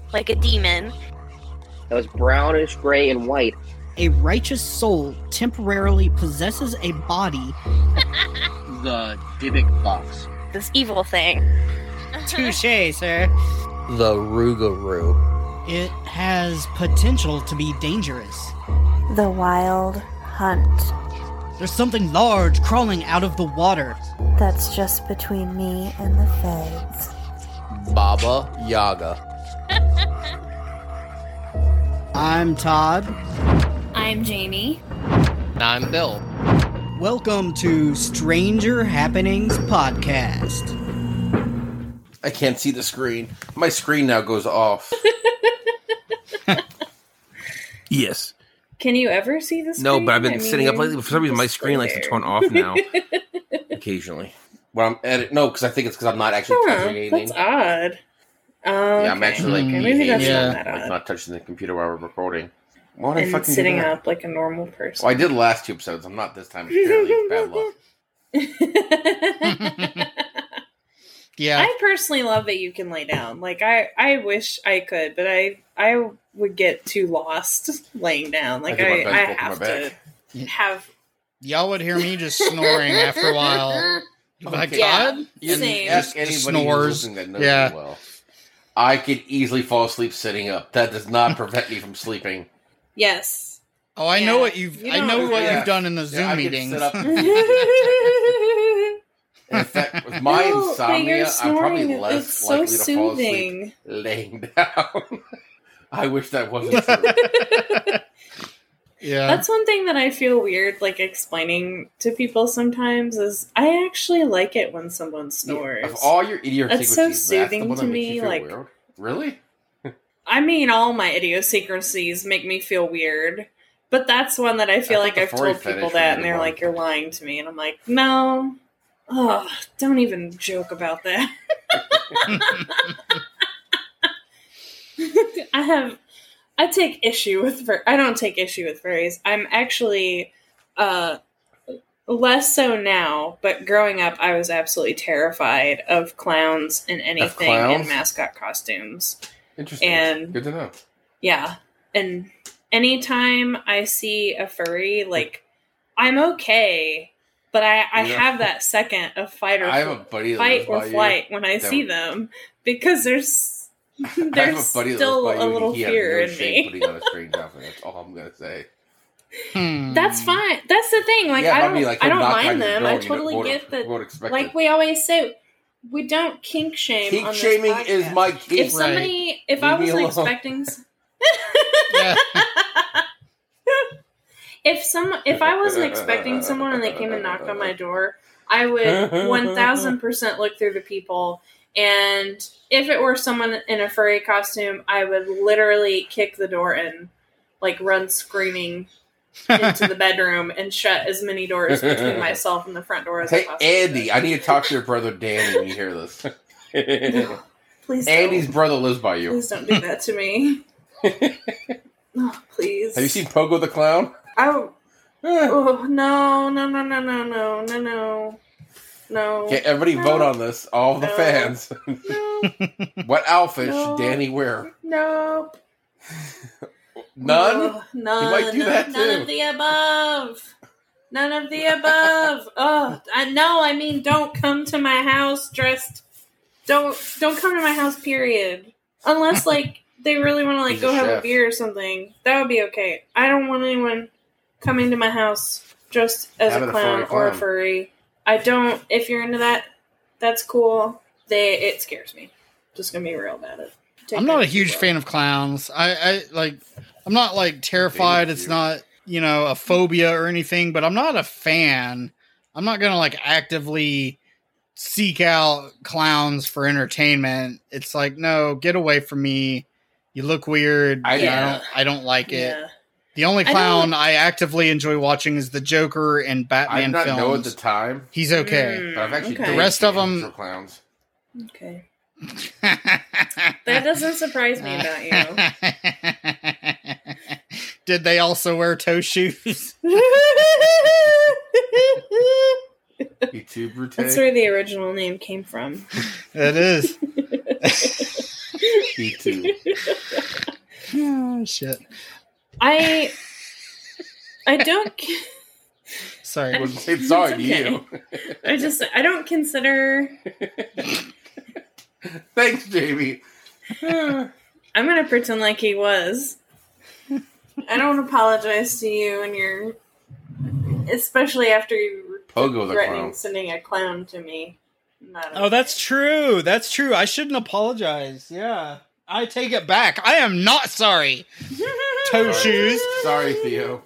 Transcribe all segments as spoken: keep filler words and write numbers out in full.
like a demon. That was brownish, gray, and white. A righteous soul temporarily possesses a body. The Dybbuk box. This evil thing. Touché, sir. The Rougarou. It has potential to be dangerous. The Wild Hunt. There's something large crawling out of the water. That's just between me and the Fays. Baba Yaga. I'm Todd. I'm Jamie. And I'm Bill. Welcome to Stranger Happenings Podcast. I can't see the screen. My screen now goes off. Yes. Can you ever see the screen? No, but I've been I mean, sitting up lately. For some reason, my just screen stay likes to there. turn off now. Occasionally. Well, I'm edit. No, because I think it's because I'm not actually Huh, touching anything. that's odd. Oh, Yeah, I'm okay. actually like, Mm, maybe that's yeah. not that like odd. not touching the computer while we're recording. Why would I And fucking sitting do that? up like a normal person. Well, I did the last two episodes. I'm not this time. Apparently, it's bad luck. Yeah. I personally love that you can lay down. Like I, I wish I could, but I, I would get too lost laying down. Like I I, do my I, best to have pull my to back. have. Y'all would hear me just snoring after a while. Like, Okay. Yeah. Todd? You Same. ask Just anybody snores. who's listening that knows Yeah. me well. I could easily fall asleep sitting up. That does not prevent me from sleeping. Yes. Oh, I Yeah. know what you've. You I don't know do what that. you've done in the Zoom Yeah, I could meetings. sit up. In fact, with my No, but you're insomnia, I'm snoring. probably less It's so likely to fall asleep soothing. laying down. I wish that wasn't true. Yeah. That's one thing that I feel weird, like explaining to people sometimes. Is I actually like it when someone snores. Of all your idiosyncrasies, That's so that's the soothing one that to makes me, you feel like- weird? Really? I mean, all my idiosyncrasies make me feel weird, but that's one that I feel I like thought I've the furry told people fetish that, was and the they're one. like, "You're lying to me," and I'm like, "No, oh, don't even joke about that." I have, I take issue with fur. I don't take issue with furries. I'm actually, uh, less so now. But growing up, I was absolutely terrified of clowns and anything in clowns? mascot costumes. Interesting. And- Good to know. Yeah. And anytime I see a furry, like, I'm okay, but I, I Yeah. have that second of fight or I have a buddy that fight lives or by flight you. when I that see would- them because there's I have there's a buddy that still lives by a you, little and he fear has in no shame me. putting on a strange outfit. That's all I'm gonna say. Hmm. That's fine. That's the thing. Like Yeah, I but I don't, mean, like, I he'll don't knock on mind your them. door I and you totally won't- get that. won't expect Like it. we always say, we don't kink shame. Kink on this shaming podcast. is my kink. If somebody, if I Leave me wasn't alone. expecting. s- Yeah. If some, if I wasn't expecting someone and they came and knocked on my door, I would one thousand percent look through the people. And if it were someone in a furry costume, I would literally kick the door and like run screaming into the bedroom and shut as many doors between myself and the front door as I Hey, possibly Andy, could. I need to talk to your brother Danny when you hear this. Please don't. Andy's brother lives by you. Please don't do that to me. Oh, please. Have you seen Pogo the Clown? Oh, oh no, no, no, no, no, no, no, no. No. Okay, everybody No. vote on this. All the No. fans. No. What outfit No. should Danny wear? Nope. None? Ugh, none. He might do that, None too. of the above. None of the above. Oh, I know. I mean, don't come to my house dressed. Don't don't come to my house. Period. Unless like they really want to like He's go a have a chef. beer or something. That would be okay. I don't want anyone coming to my house dressed as Having a a clown furry or a clown. furry. I don't. If you're into that, that's cool. They it scares me. Just gonna be real about it. Take I'm not that a as you huge will. fan of clowns. I, I like. I'm not like terrified. Baby It's you. not you know a phobia or anything. But I'm not a fan. I'm not gonna like actively seek out clowns for entertainment. It's like no, get away from me. You look weird. I- I, Yeah. don't. I don't like it. Yeah. The only I clown don't- I, actively enjoy watching is the Joker and I did Batman not films. know at the time, He's okay. Mm, but I've actually okay. dated The rest of some them- intro clowns. Okay. That doesn't surprise me about you. Did they also wear toe shoes? You too, Brute. That's where the original name came from. It is. You too. shit. I I don't. Sorry. I wasn't saying sorry It's to you. I just I don't consider. Thanks, Jamie. I'm gonna pretend like he was. I don't apologize to you, and you're, especially after you were Pogo the threatening clown. sending a clown to me. Not Oh, that's okay. true. That's true. I shouldn't apologize. Yeah. I take it back. I am not sorry. Toe Sorry. shoes. Sorry, Theo.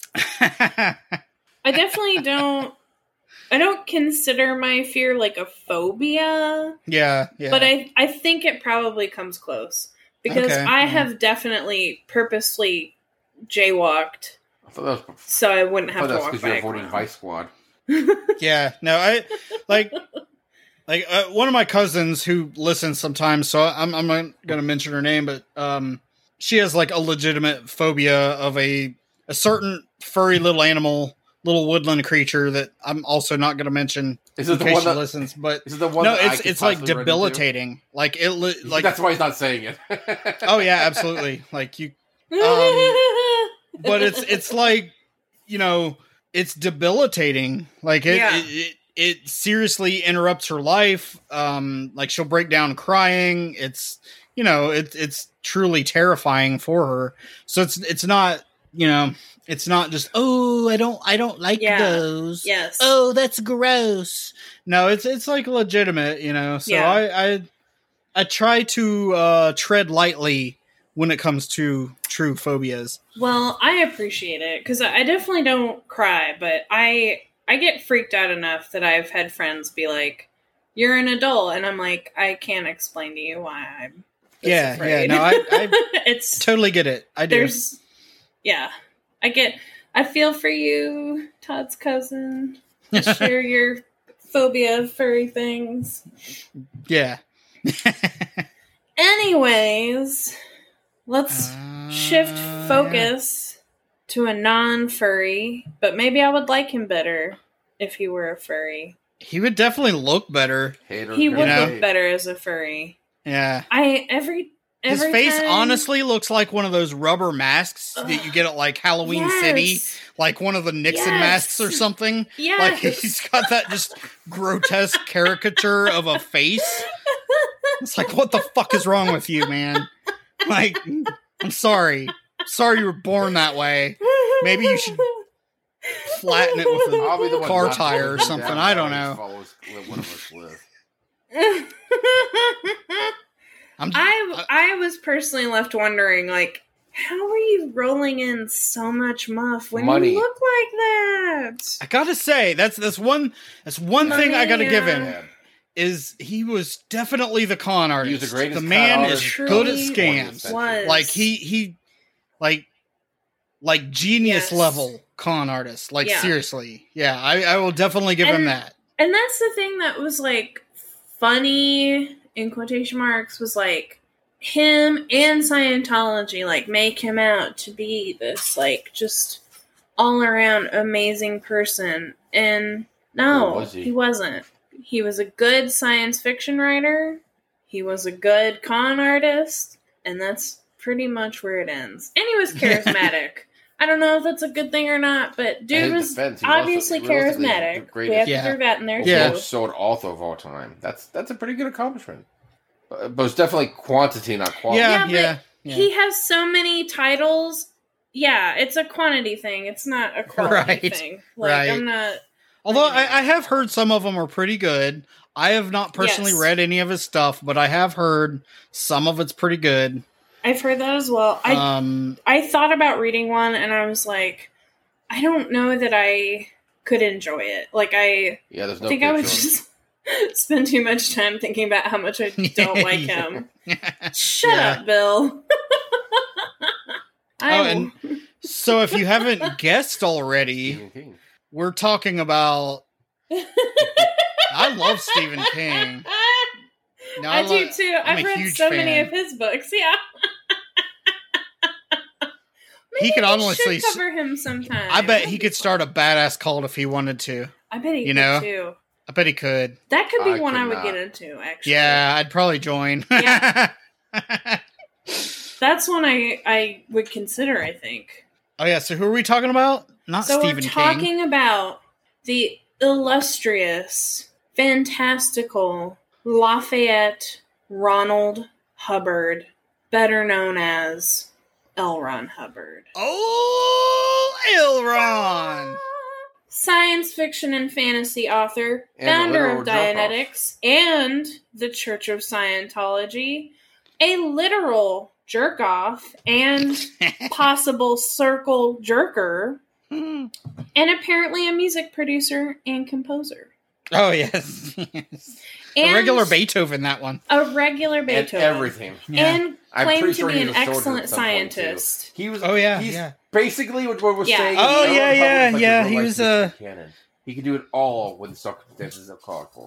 I definitely don't. I don't consider my fear like a phobia, yeah, yeah. but I I think it probably comes close because Okay, I yeah. have definitely purposely jaywalked I thought that was, so I wouldn't I have thought to that was walk because by you're a avoiding clown. Vice Squad. Yeah, no, I like like uh, one of my cousins who listens sometimes. So I'm I'm not gonna mention her name, but um, she has like a legitimate phobia of a a certain furry little animal, little woodland creature that I'm also not gonna mention Is in it the case one she that? listens. But Is it the one? no, that I it's could it's like possibly run into? debilitating. Like it li- like That's why he's not saying it. oh yeah, absolutely. Like you, Um, but it's it's like, you know, it's debilitating. Like it, Yeah. it, it it seriously interrupts her life. Um, like she'll break down crying. It's, you know, it, it's truly terrifying for her. So it's it's not, you know, it's not just, oh, I don't I don't like Yeah. those. Yes. Oh, that's gross. No, it's it's like legitimate, you know. So Yeah. I, I I try to uh, tread lightly when it comes to true phobias. Well, I appreciate it because I definitely don't cry, but I I get freaked out enough that I've had friends be like, "You're an adult," and I'm like, I can't explain to you why I'm. this Yeah, afraid." yeah, no, I- I it's Totally get it. I do. there's, yeah, I get. I feel for you, Todd's cousin. I share your phobia of furry things. Yeah. Anyways, let's shift Uh, focus to a non-furry, but maybe I would like him better if he were a furry. yeah. He would definitely look better. Hater, He gonna would know? look better as a furry. Yeah. I every His every face time- honestly looks like one of those rubber masks that you get at like Halloween Yes. City, like one of the Nixon Yes. masks or something. Yes. Like he's got that just grotesque caricature of a face. It's like, what the fuck is wrong with you, man? Like, I'm sorry. Sorry you were born that way. Maybe you should flatten it with I'll be the a one car not tire or pulling something. down I don't bodies know. follows where one of us live. I'm, I I was personally left wondering, like, how are you rolling in so much muff when Money. you look like that? I gotta say, that's that's one that's one thing I gotta give him. Yeah. Is he was definitely the con He artist. was the greatest the man con is artist good at Truly scams. was. Like he he like like genius Yes. level con artist. Like Yeah. seriously. Yeah, I, I will definitely give him And- that. And that's the thing that was like funny in quotation marks was like him and Scientology like make him out to be this like just all around amazing person, and no, Or was he? he wasn't. He was a good science fiction writer. He was a good con artist, and that's pretty much where it ends. And he was charismatic. I don't know if that's a good thing or not, but dude In his was defense, he was obviously also- realistically the charismatic. We greatest- have to Yeah. throw that in there Yeah. too. Most sold author of all time. That's that's a pretty good accomplishment. But, but it's definitely quantity, not quality. Yeah, Yeah, yeah. but yeah. He has so many titles. Yeah, it's a quantity thing. It's not a quality Right, thing. Like right. I'm not. Although I, I have heard some of them are pretty good. I have not personally Yes. read any of his stuff, but I have heard some of it's pretty good. I've heard that as well. I um, I thought about reading one, and I was like, I don't know that I could enjoy it. Like I Yeah, there's no think I would picture. just spend too much time thinking about how much I don't like him. Shut Yeah. up, Bill. I Oh, will- and so if you haven't guessed already, Stephen King. we're talking about. I love Stephen King. No, I, do lo- too. I'm I've a read huge so many fan. of his books. Yeah. He could we honestly. should cover him sometime. I bet he could start a badass cult if he wanted to. I bet he you could know? too. I bet he could. That could be I one could I would not. get into. Actually, Yeah, I'd probably join. Yeah. That's that's one I, I would consider, I think. Oh yeah, so who are we talking about? Not So Stephen we're King. talking about the illustrious, fantastical Lafayette Ronald Hubbard, better known as L. Ron Hubbard. Oh, Elron! Science fiction and fantasy author, And a founder literal of jerk-off. Dianetics and the Church of Scientology, a literal jerk-off and possible circle jerker, Hmm. and apparently a music producer and composer. Oh yes, yes. And A regular Beethoven. That one. A regular And Beethoven. everything. Yeah. And I'm claimed pretty to sure be he an was a soldier excellent at some point, too. scientist. He was. Oh, yeah, He's yeah. basically what what we're Yeah. saying. Oh, is L. yeah, Ron yeah, Hubbard was like yeah, a he real-life was, uh, Mister Cannon. He could do it all when the circumstances are called for.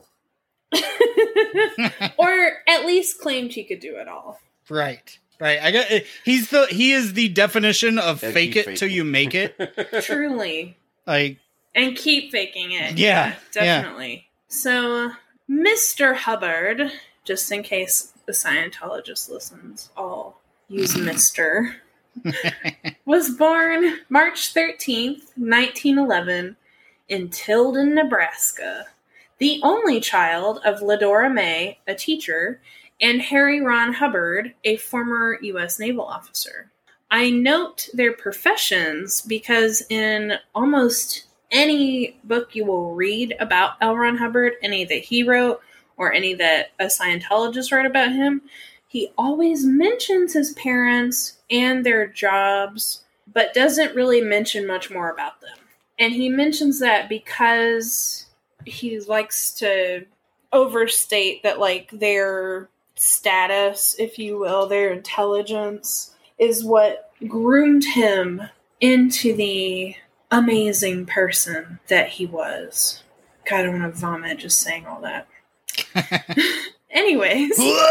Or at least claimed he could do it all. Right, right. I got. He's the. He is the definition of Yeah, fake keep it till faking. you make it. Truly. Like, And keep faking it. Yeah, yeah. Definitely. So, Mister Hubbard, just in case the Scientologist listens, I'll use Mister was born March thirteenth, nineteen eleven, in Tilden, Nebraska. The only child of Ladora May, a teacher, and Harry Ron Hubbard, a former U S naval officer. I note their professions because in almost any book you will read about L. Ron Hubbard, any that he wrote or any that a Scientologist wrote about him, he always mentions his parents and their jobs, but doesn't really mention much more about them. And he mentions that because he likes to overstate that, like, their status, if you will, their intelligence, is what groomed him into the amazing person that he was. God, I want to vomit just saying all that. Anyways.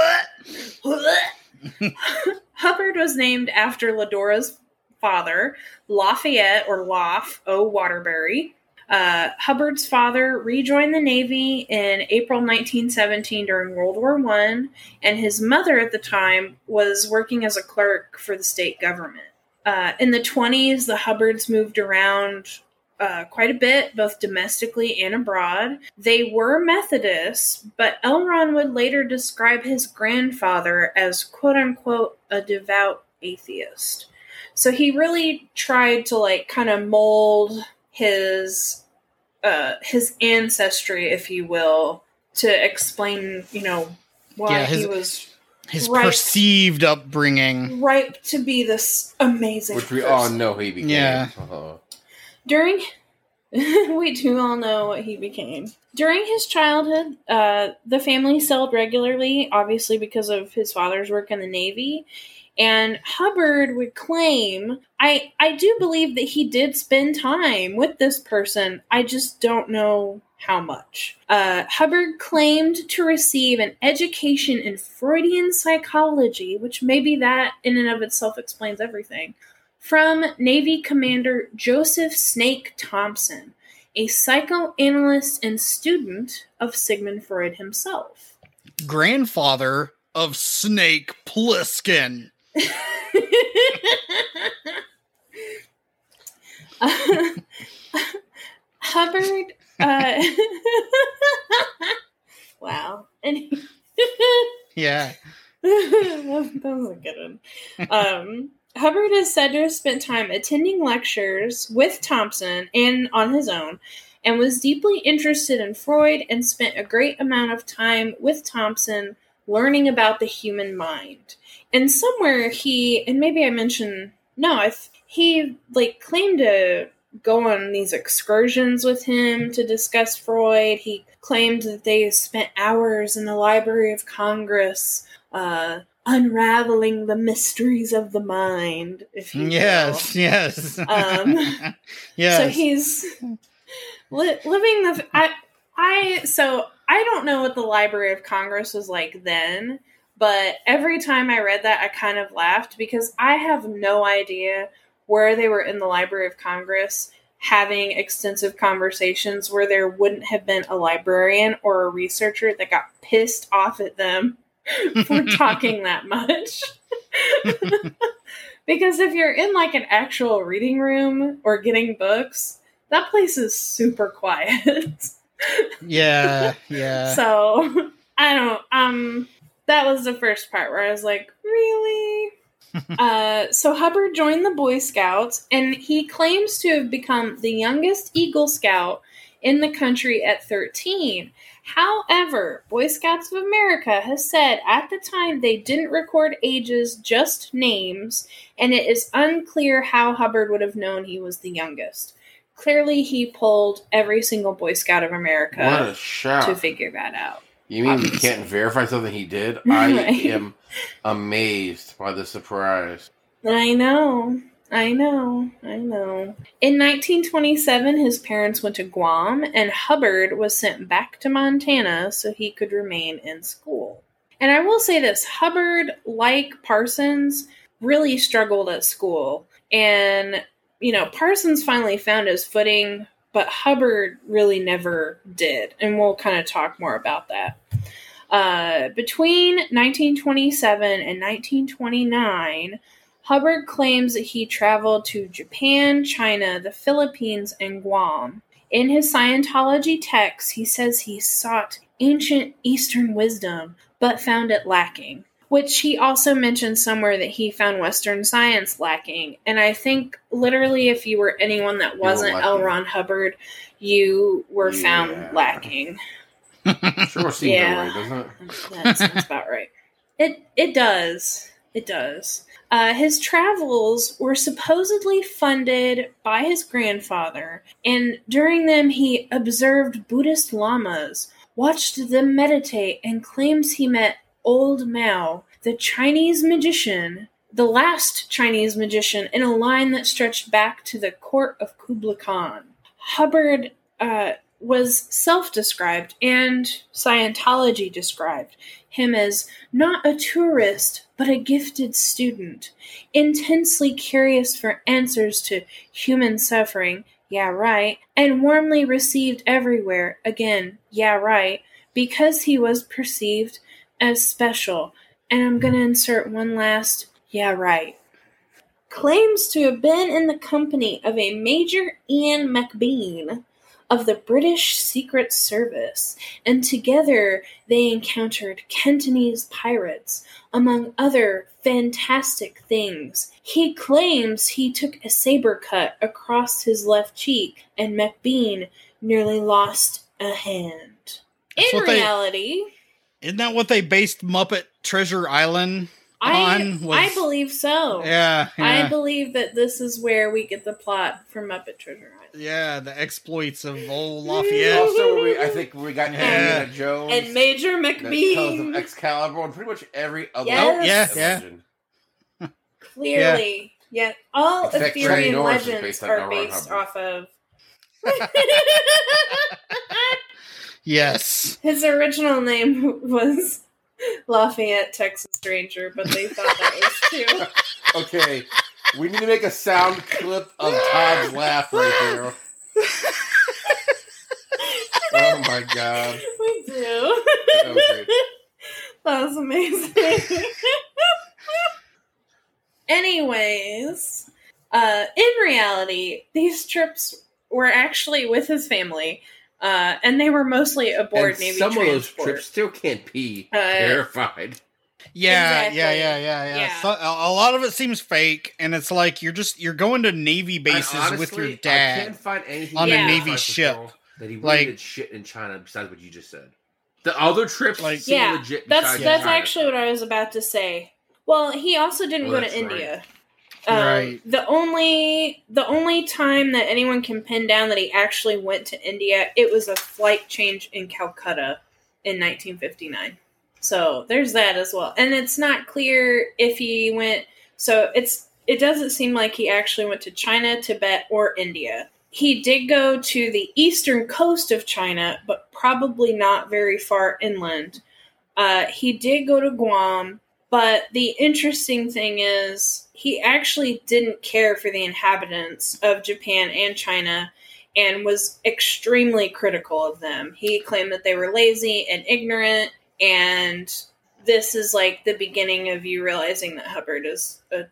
Hubbard was named after Ladora's father, Lafayette, or Loff O. Waterbury. Uh, Hubbard's father rejoined the Navy in April nineteen seventeen during World War One, and his mother at the time was working as a clerk for the state government. Uh, in the twenties, the Hubbards moved around uh, quite a bit, both domestically and abroad. They were Methodists, but L. Ron would later describe his grandfather as quote-unquote a devout atheist. So he really tried to, like, kind of mold his uh, his ancestry, if you will, to explain, you know, why Yeah, his- he was his Right. perceived upbringing. ripe to be this amazing Which we person. all know he became. Yeah. Uh-huh. During, we do all know what he became. During his childhood, uh, the family sailed regularly, obviously because of his father's work in the Navy. And Hubbard would claim, I, I do believe that he did spend time with this person. I just don't know how much. Uh, Hubbard claimed to receive an education in Freudian psychology, which maybe that in and of itself explains everything, from Navy Commander Joseph Snake Thompson, a psychoanalyst and student of Sigmund Freud himself. Grandfather of Snake Plissken. uh, Hubbard, uh, wow. And Yeah. that, that was a good one. Um, Hubbard is said to have spent time attending lectures with Thompson and on his own, and was deeply interested in Freud and spent a great amount of time with Thompson learning about the human mind. And somewhere he, and maybe I mentioned, no, I th- he like claimed to go on these excursions with him to discuss Freud. He claimed that they spent hours in the Library of Congress uh, unraveling the mysteries of the mind, if you will. Yes, yes. Um, yes. So he's li- living the. I, I so I don't know what the Library of Congress was like then, but every time I read that, I kind of laughed because I have no idea where they were in the Library of Congress having extensive conversations where there wouldn't have been a librarian or a researcher that got pissed off at them for talking that much. Because if you're in like an actual reading room or getting books, that place is super quiet. Yeah, yeah. So I don't. Um, that was the first part where I was like, really. uh, so Hubbard joined the Boy Scouts, and he claims to have become the youngest Eagle Scout in the country at thirteen. However, Boy Scouts of America has said at the time they didn't record ages, just names, and it is unclear how Hubbard would have known he was the youngest. Clearly, he pulled every single Boy Scout of America What a shout. to figure that out. You mean Obviously. we can't verify something he did? I Right. am amazed by the surprise. I know. I know. I know. In nineteen twenty-seven, his parents went to Guam, and Hubbard was sent back to Montana so he could remain in school. And I will say this, Hubbard, like Parsons, really struggled at school. And, you know, Parsons finally found his footing, but Hubbard really never did. And we'll kind of talk more about that. Uh, between nineteen twenty-seven and nineteen twenty-nine, Hubbard claims that he traveled to Japan, China, the Philippines, and Guam. In his Scientology texts, he says he sought ancient Eastern wisdom, but found it lacking. Which he also mentioned somewhere that he found Western science lacking. And I think literally if you were anyone that wasn't L. Ron Hubbard, you were Yeah. found lacking. Sure seems Yeah. that way, doesn't it? That sounds about right. It it does. It does. Uh, his travels were supposedly funded by his grandfather, and during them he observed Buddhist lamas, watched them meditate, and claims he met Old Mao, the Chinese magician, the last Chinese magician, in a line that stretched back to the court of Kublai Khan. Hubbard uh, was self-described, and Scientology described him as not a tourist, but a gifted student, intensely curious for answers to human suffering, yeah right, and warmly received everywhere, again, yeah right, because he was perceived as special. And I'm going to insert one last, yeah right. Claims to have been in the company of a Major Ian McBean of the British Secret Service, and together they encountered Cantonese pirates, among other fantastic things. He claims he took a saber cut across his left cheek, and McBean nearly lost a hand. That's In what they- reality, Isn't that what they based Muppet Treasure Island I, on? Was- I believe so. Yeah, I yeah. believe that this is where we get the plot for Muppet Treasure Island. Yeah, the exploits of old Lafayette. Also, we, I think we got Yeah. Indiana Jones. And Major that tells of McBean. Excalibur and pretty much every other Yes. Yeah, yeah. legend. Clearly. Yeah. All In fact, Arthurian Johnny Norris is legends based on are L. Ron based Hubbard. off of. Yes. His original name was Lafayette, Texas Ranger, but they thought that was too. Okay, we need to make a sound clip of Todd's laugh right there. Oh my god. We do. Okay. That was amazing. Anyways, uh, in reality, these trips were actually with his family, uh, and they were mostly aboard And Navy some of those transport. trips still can't be Uh, verified. Yeah, Exactly. yeah, yeah, yeah, yeah. Yeah. So, a, a lot of it seems fake, and it's like you're just you're going to Navy bases And honestly, with your I dad. can't find anything on a in Navy Five ship. Patrol that he really Like- did shit in China besides what you just said. The other trips Like- seem Yeah, legit. That's besides that's China. actually what I was about to say. Well, he also didn't Oh, go to that's right. India. Um, Right. The only the only time that anyone can pin down that he actually went to India, it was a flight change in Calcutta in nineteen fifty-nine. So there's that as well. And it's not clear if he went. So it's it doesn't seem like he actually went to China, Tibet, or India. He did go to the eastern coast of China, but probably not very far inland. Uh, he did go to Guam, but the interesting thing is he actually didn't care for the inhabitants of Japan and China and was extremely critical of them. He claimed that they were lazy and ignorant, and this is like the beginning of you realizing that Hubbard is a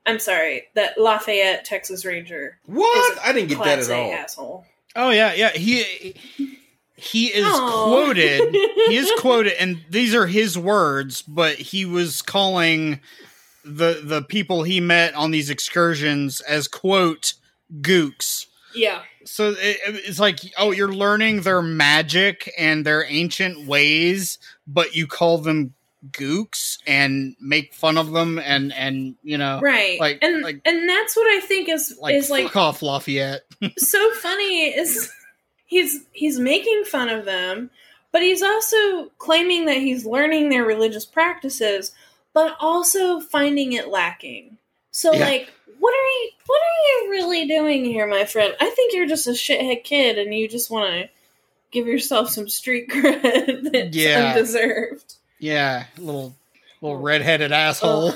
I'm sorry, that Lafayette Texas Ranger. What? is a I didn't get that Class at A all. asshole. Oh yeah, yeah. He he is Aw. quoted. He is quoted, and these are his words. But he was calling the the people he met on these excursions as quote gooks. Yeah. So it, it's like, oh, you're learning their magic and their ancient ways, but you call them gooks and make fun of them, and and you know, Right. like and like and that's what I think is like is like fuck off, Lafayette. so funny is he's he's making fun of them, but he's also claiming that he's learning their religious practices, but also finding it lacking. So Yeah. like, what are you what are you really doing here, my friend? I think you're just a shithead kid and you just want to give yourself some street cred that's Yeah. undeserved. Yeah, little little redheaded asshole.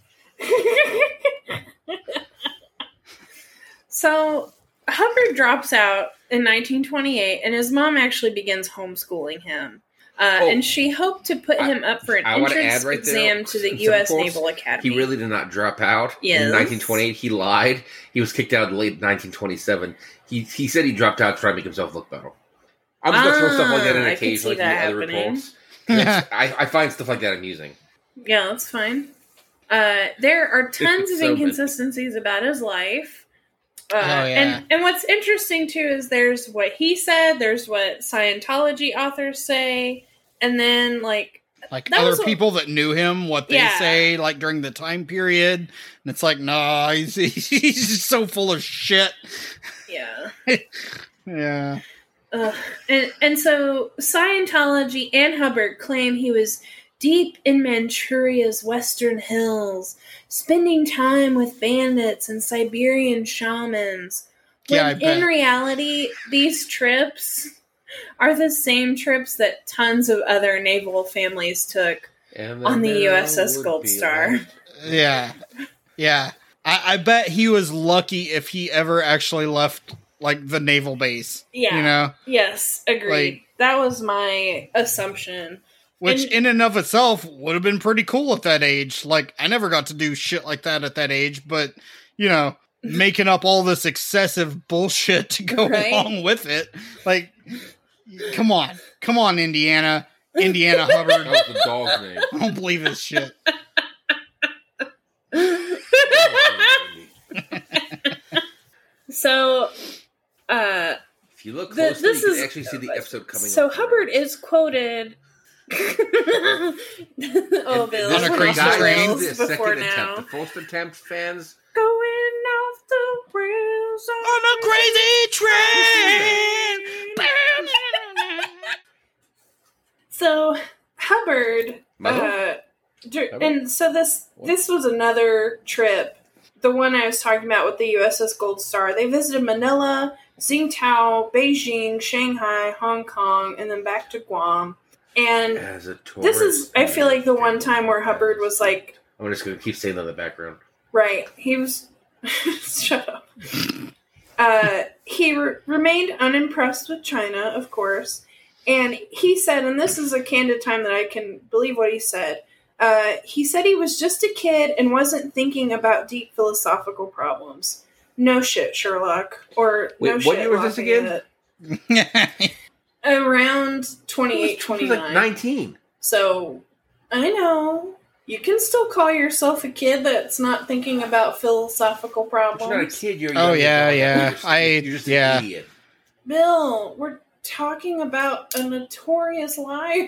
So Hubbard drops out in nineteen twenty-eight, and his mom actually begins homeschooling him. Uh, Oh, and she hoped to put I- him up for an I wanna entrance add right there, exam to the some U S simple Naval Academy. He really did not drop out Yes. in nineteen twenty-eight. He lied. He was kicked out in late nineteen twenty-seven. He he said he dropped out to try to make himself look better. I'm just gonna throw stuff like that in Ah, I could see occasionally from the that other happening. reports. 'Cause it's- I, I find stuff like that amusing. Yeah, that's fine. Uh, there are tons of So many. inconsistencies about his life. Uh, Oh, yeah. and, and what's interesting, too, is there's what he said, there's what Scientology authors say, and then, like, Like That other was a- people that knew him, what they Yeah. say, like during the time period, and it's like, nah, he's he's just so full of shit. yeah. Yeah, Ugh. And and so Scientology and Hubbard claim he was deep in Manchuria's western hills, spending time with bandits and Siberian shamans. Yeah, I When bet. in reality, these trips are the same trips that tons of other naval families took. And On the then U S S would Gold be Star. like- yeah, yeah. I, I bet he was lucky if he ever actually left like the naval base. Yeah. You know, Yes, agreed. Like- that was my assumption. which And- in and of itself would have been pretty cool at that age. Like, I never got to do shit like that at that age, but you know, making up all this excessive bullshit to go Right? along with it. Like, come on, come on, Indiana, Indiana Hubbard. That was the dog's name. I don't believe this shit. So, uh, If you look The- closely, this you is- can actually see the episode coming so up. Hubbard is quoted. oh, Bill, On a went crazy off the train. rails The before second attempt. now. The first attempt, fans. Going off the rails On a crazy train. So Hubbard, Mother? uh, dur- Hubbard? and so this this was another trip. The one I was talking about with the U S S Gold Star. They visited Manila, Tsingtao, Beijing, Shanghai, Hong Kong, and then back to Guam. And As a tourist. this is, I feel like, the one time where Hubbard was like, I'm just going to keep saying that in the background. right, he was, shut up. Uh, he re- remained unimpressed with China, of course. And he said, and this is a candid time that I can believe what he said, uh, he said he was just a kid and wasn't thinking about deep philosophical problems. No shit, Sherlock. Or Wait, no what shit, year was this again? Lafayette. Around He twenty-eight, was, he was twenty-nine. like nineteen. So, I know. You can still call yourself a kid that's not thinking about philosophical But you're not a problems. kid. You're a Oh, young yeah, adult. yeah. You're just, I- you're just yeah. an idiot. Bill, we're talking about a notorious liar.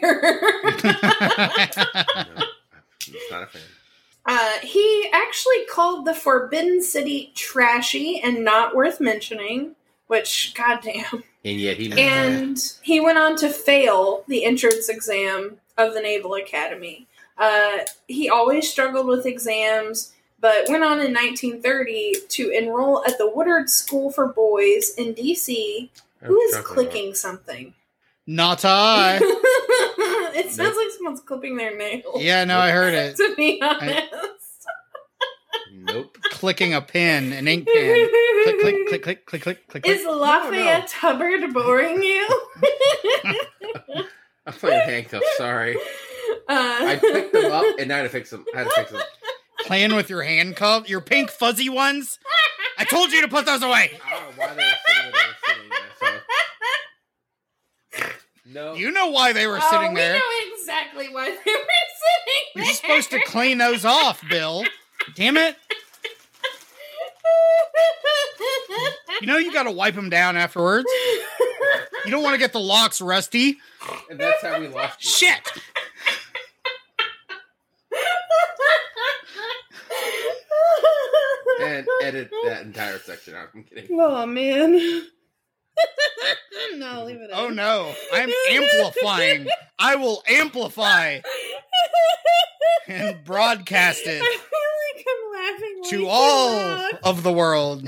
No, I'm not a fan. uh, he actually called the Forbidden City trashy and not worth mentioning, which, goddamn. And yet he. And he went on to fail the entrance exam of the Naval Academy. Uh, he always struggled with exams, but went on in nineteen thirty to enroll at the Woodard School for Boys in D C. Who is clicking something? Not I. It sounds like someone's clipping their nails. Yeah, no, I heard it. To be honest. Nope. Clicking a pen, an ink pen. Click, click, click, click, click, click, click. Is click. Lafayette Hubbard boring you? I'm playing handcuffs. Sorry. uh, I picked them up and now I had to fix them. I had to fix them. Playing with your handcuff, your pink fuzzy ones. I told you to put those away. I don't know why they were sitting where they were sitting. So. No. You know why they were Oh, sitting we there. know exactly why they were sitting there. You're supposed to clean those off, Bill. Damn it. You know you got to wipe them down afterwards. You don't want to get the locks rusty. And that's how we lost you. Shit. And edit that entire section out. I'm kidding. Oh, man. No, leave it Oh in. no, I'm amplifying. I will amplify and broadcast it I feel like I'm laughing way to too all loud. of the world.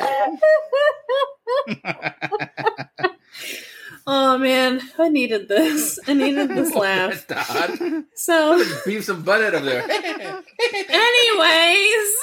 Oh man, I needed this. I needed this laugh. Todd. So, Beef some butt out of there. anyways.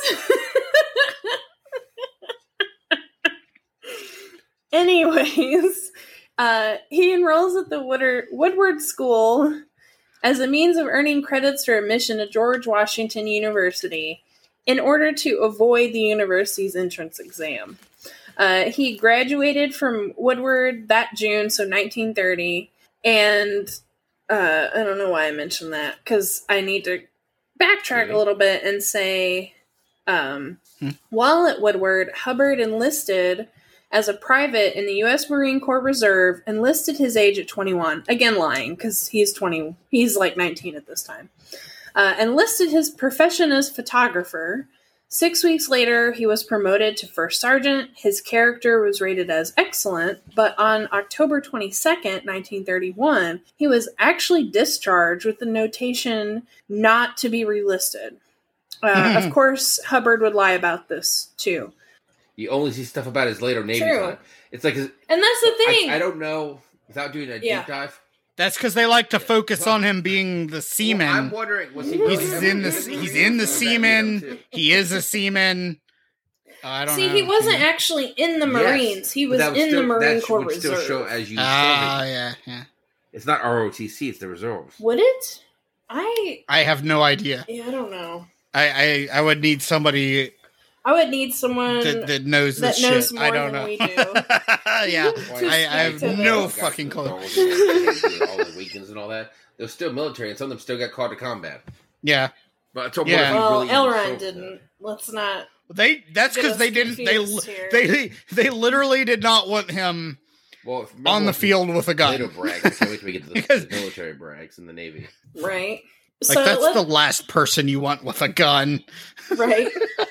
Anyways, uh, he enrolls at the Woodward, Woodward School as a means of earning credits for admission to George Washington University in order to avoid the university's entrance exam. Uh, he graduated from Woodward that June, so nineteen thirty, and uh, I don't know why I mentioned that, because I need to backtrack a little bit and say, um, Hmm. while at Woodward, Hubbard enlisted as a private in the U S Marine Corps Reserve and listed his age at twenty-one. Again, lying, because he's twenty. He's like nineteen at this time. Uh, and listed his profession as photographer. Six weeks later, he was promoted to first sergeant. His character was rated as excellent, but on October twenty-second, nineteen thirty-one, he was actually discharged with the notation not to be relisted. Uh, of course, Hubbard would lie about this, too. You only see stuff about his later Navy True. time. It's like his, And that's the thing. I, I don't know without doing a Yeah. deep dive. That's because they like to focus on him being the Well, I'm seaman. wondering, was he really He's ever in the Marine he's in the or was that seaman. later, too? He is a seaman. I don't See, know. he wasn't actually in the Yes, Marines. He but was that would in still- the Marine that Corps would Reserve. still show as you Ah, serving. yeah, yeah. It's not R O T C, it's the reserves. Would it? I I have no idea. yeah, I don't know. I I, I would need somebody I would need someone that, that knows that this knows shit. more I don't than know. we do. Yeah, To I, I have speak to no this. fucking clue. All the weekends and all that. They're still military, and some of them still got called to combat. Yeah, But I told Yeah. yeah. Well, really Elrond so- didn't. Let's not. they. That's Get because us they didn't. They confused here. they they literally did not want him Well, if- remember on the when field with a NATO gun. brags. I can't wait till we get to the, Because- the military brags in the Navy. Right. Like so that's let- the last person you want with a gun. right.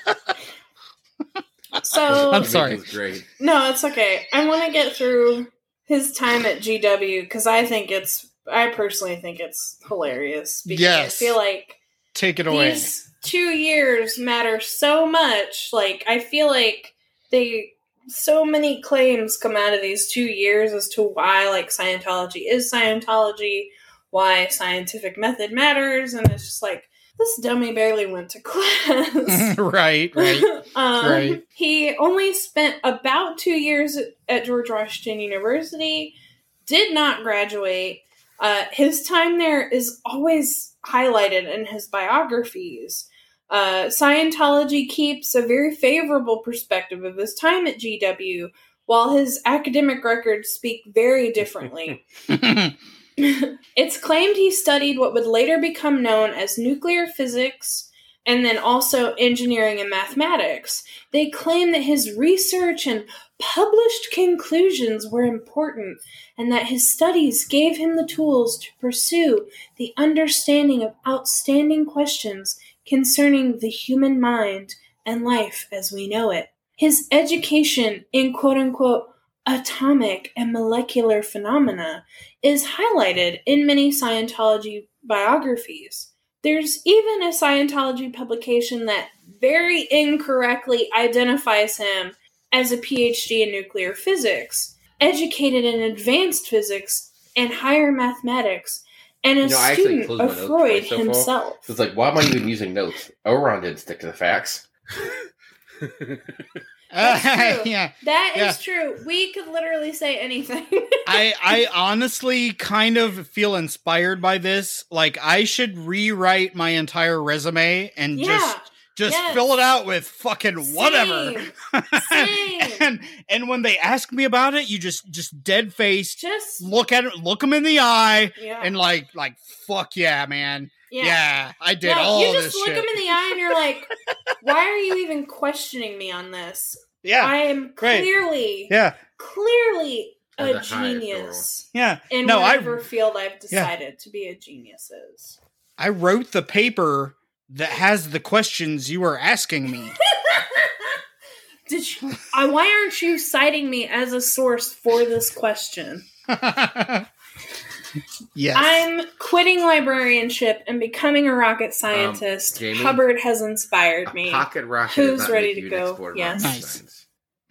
So I'm sorry. It was great. no, it's okay. I want to get through his time at G W because I think it's. I personally think it's hilarious because Yes. I feel like Take it away. these two years matter so much. Like, I feel like they so many claims come out of these two years as to why, like, Scientology is Scientology, why scientific method matters, and it's just like, this dummy barely went to class. right, right. um, Right. He only spent about two years at, at George Washington University, did not graduate. Uh, his time there is always highlighted in his biographies. Uh, Scientology keeps a very favorable perspective of his time at G W, while his academic records speak very differently. It's claimed he studied what would later become known as nuclear physics and then also engineering and mathematics. They claim that his research and published conclusions were important and that his studies gave him the tools to pursue the understanding of outstanding questions concerning the human mind and life as we know it. His education in quote-unquote atomic and molecular phenomena is highlighted in many Scientology biographies. There's even a Scientology publication that very incorrectly identifies him as a P H D in nuclear physics, educated in advanced physics and higher mathematics, and a You know, I actually student closed my of notes Freud twice so far. himself. So it's like, why am I even using notes? Elrond didn't stick to the facts. That's Uh, true. yeah. That Yeah. is true. We could literally say anything. I I honestly kind of feel inspired by this. Like I should rewrite my entire resume and Yeah. just Just Yes. fill it out with fucking whatever. Same. Same. and and when they ask me about it, you just just dead faced Just look at it, look them in the eye, yeah. and like like fuck yeah, man. Yeah, yeah. I did No, all you this just look shit. them in the eye and you're like, why are you even questioning me on this? yeah, I am great. clearly, yeah, clearly At a the highest genius yeah. in No, I whatever field I've decided to be a genius is. I wrote the paper that has the questions you were asking me. Did you, uh, why aren't you citing me as a source for this question? Yes. I'm quitting librarianship and becoming a rocket scientist. Jamie? Hubbard has inspired A me. pocket rocket. Who's does not ready make to you an go? explorer of Yes. rocket Nice.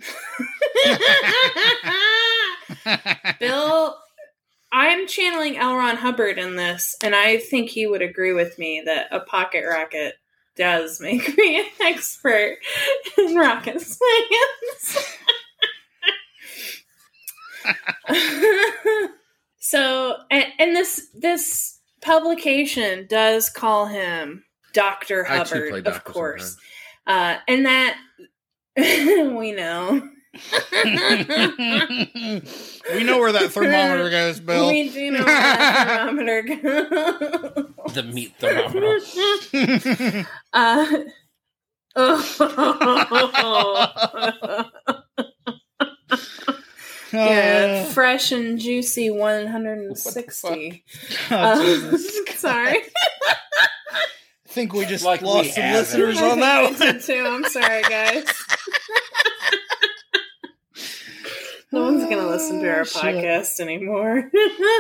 science. Bill, I'm channeling L. Ron Hubbard in this, and I think he would agree with me that a pocket rocket does make me an expert in rocket science. So, and, and this this publication does call him Doctor I too Hubbard, play of doctor course, uh, and that we know. We know where that thermometer goes, Bill. We do know where that thermometer goes. The meat thermometer. Uh, oh. Yeah, fresh and juicy one hundred sixty. Oh, Uh, Jesus. sorry. I think we just Like we lost some haven't. listeners I on think that I one. did too. I'm sorry, guys. No one's gonna listen to our Oh, shit. podcast anymore.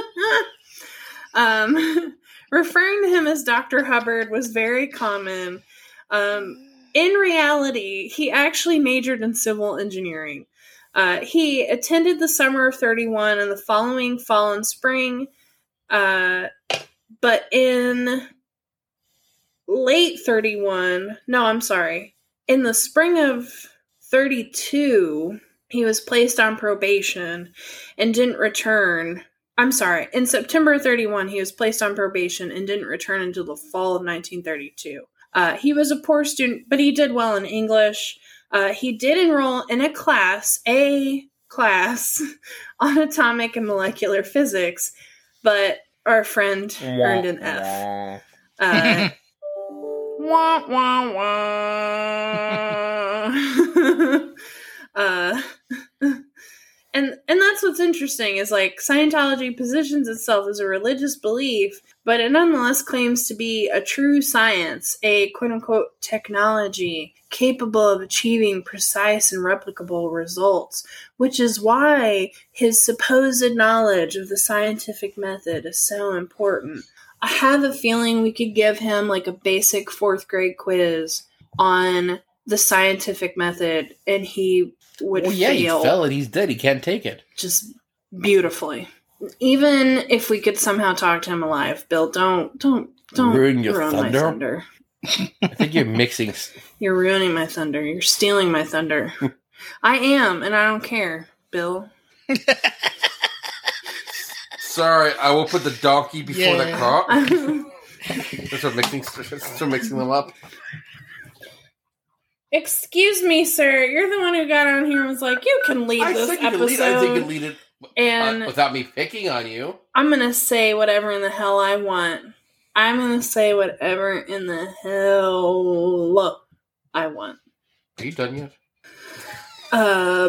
um, referring to him as Doctor Hubbard was very common. Um, in reality, he actually majored in civil engineering. Uh, he attended the summer of thirty-one and the following fall and spring. Uh, but in late thirty-one, no, I'm sorry. In the spring of thirty-two, he was placed on probation and didn't return. I'm sorry. In September thirty-one, he was placed on probation and didn't return until the fall of nineteen thirty-two. Uh, he was a poor student, but he did well in English. Uh, he did enroll in a class, a class, on atomic and molecular physics, but our friend earned an F. Uh, wah, wah, wah. uh, and and that's what's interesting is like Scientology positions itself as a religious belief, but it nonetheless claims to be a true science, a quote-unquote technology capable of achieving precise and replicable results, which is why his supposed knowledge of the scientific method is so important. I have a feeling we could give him like a basic fourth grade quiz on the scientific method and he would Well, yeah, fail he fell and he's dead. He can't take it. just beautifully. Even if we could somehow talk to him alive, Bill, don't don't don't Ruin your ruin thunder? my thunder. I think you're mixing. s- You're ruining my thunder. You're stealing my thunder. I am, and I don't care, Bill. Sorry, I will put the donkey before the Yeah. cop. I'm- That's what mixing. That's what mixing them up. Excuse me, sir. You're the one who got on here and was like, "You can lead I this said you could episode," lead. I think you could lead it uh, and without me picking on you. I'm gonna say whatever in the hell I want. I'm gonna say whatever in the hell I want. Are you done yet? Uh.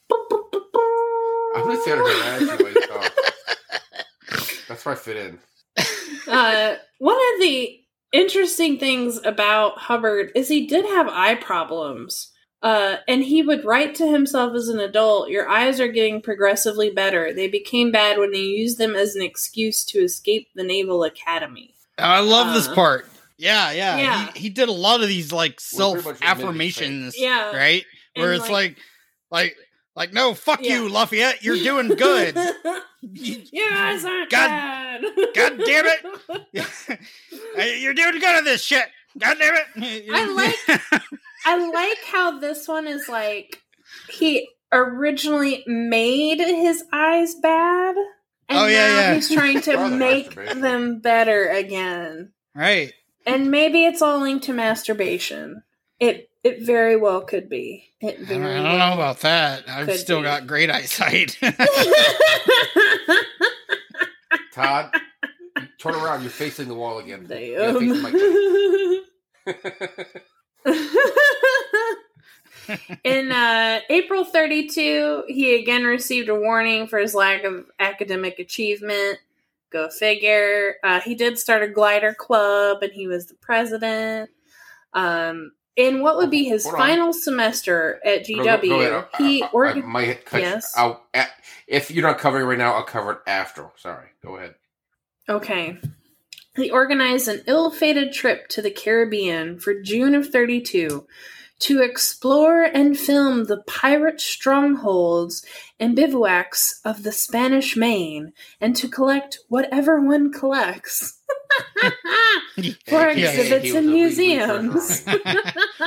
I'm gonna stand here and ask you while you talk. That's where I fit in. Uh, one of the interesting things about Hubbard is he did have eye problems. Uh, and he would write to himself as an adult, "Your eyes are getting progressively better. They became bad when you used them as an excuse to escape the Naval Academy." I love this Uh, part. Yeah, yeah. yeah. He, he did a lot of these like Well, pretty self much admitted affirmations. Yeah. Right? Where And, it's like, like, like, no, fuck Yeah. you, Lafayette. You're doing good. Your eyes aren't God- bad. God damn it. You're doing good at this shit. God damn it. I like- I like how this one is like he originally made his eyes bad, and Oh, yeah, now yeah. he's trying to Rather make masturbation. them better again. Right. And maybe it's all linked to masturbation. It it very well could be. It I very don't, I don't well know about that. I've could still be. got great eyesight. Todd, turn around. You're facing the wall again. Yeah, Damn. facing my In uh, April thirty-two, he again received a warning for his lack of academic achievement. Go figure. Uh, he did start a glider club, and he was the president. Um, in what would be his Hold on. final semester at G W, Go- go ahead. he I, I, I organ- might cut you- Yes. I'll, a- if you're not covering right now, I'll cover it after. Sorry. Go ahead. Okay. He organized an ill-fated trip to the Caribbean for June of thirty-two to explore and film the pirate strongholds and bivouacs of the Spanish Main and to collect whatever one collects for Yeah. exhibits He was and a museums. treasure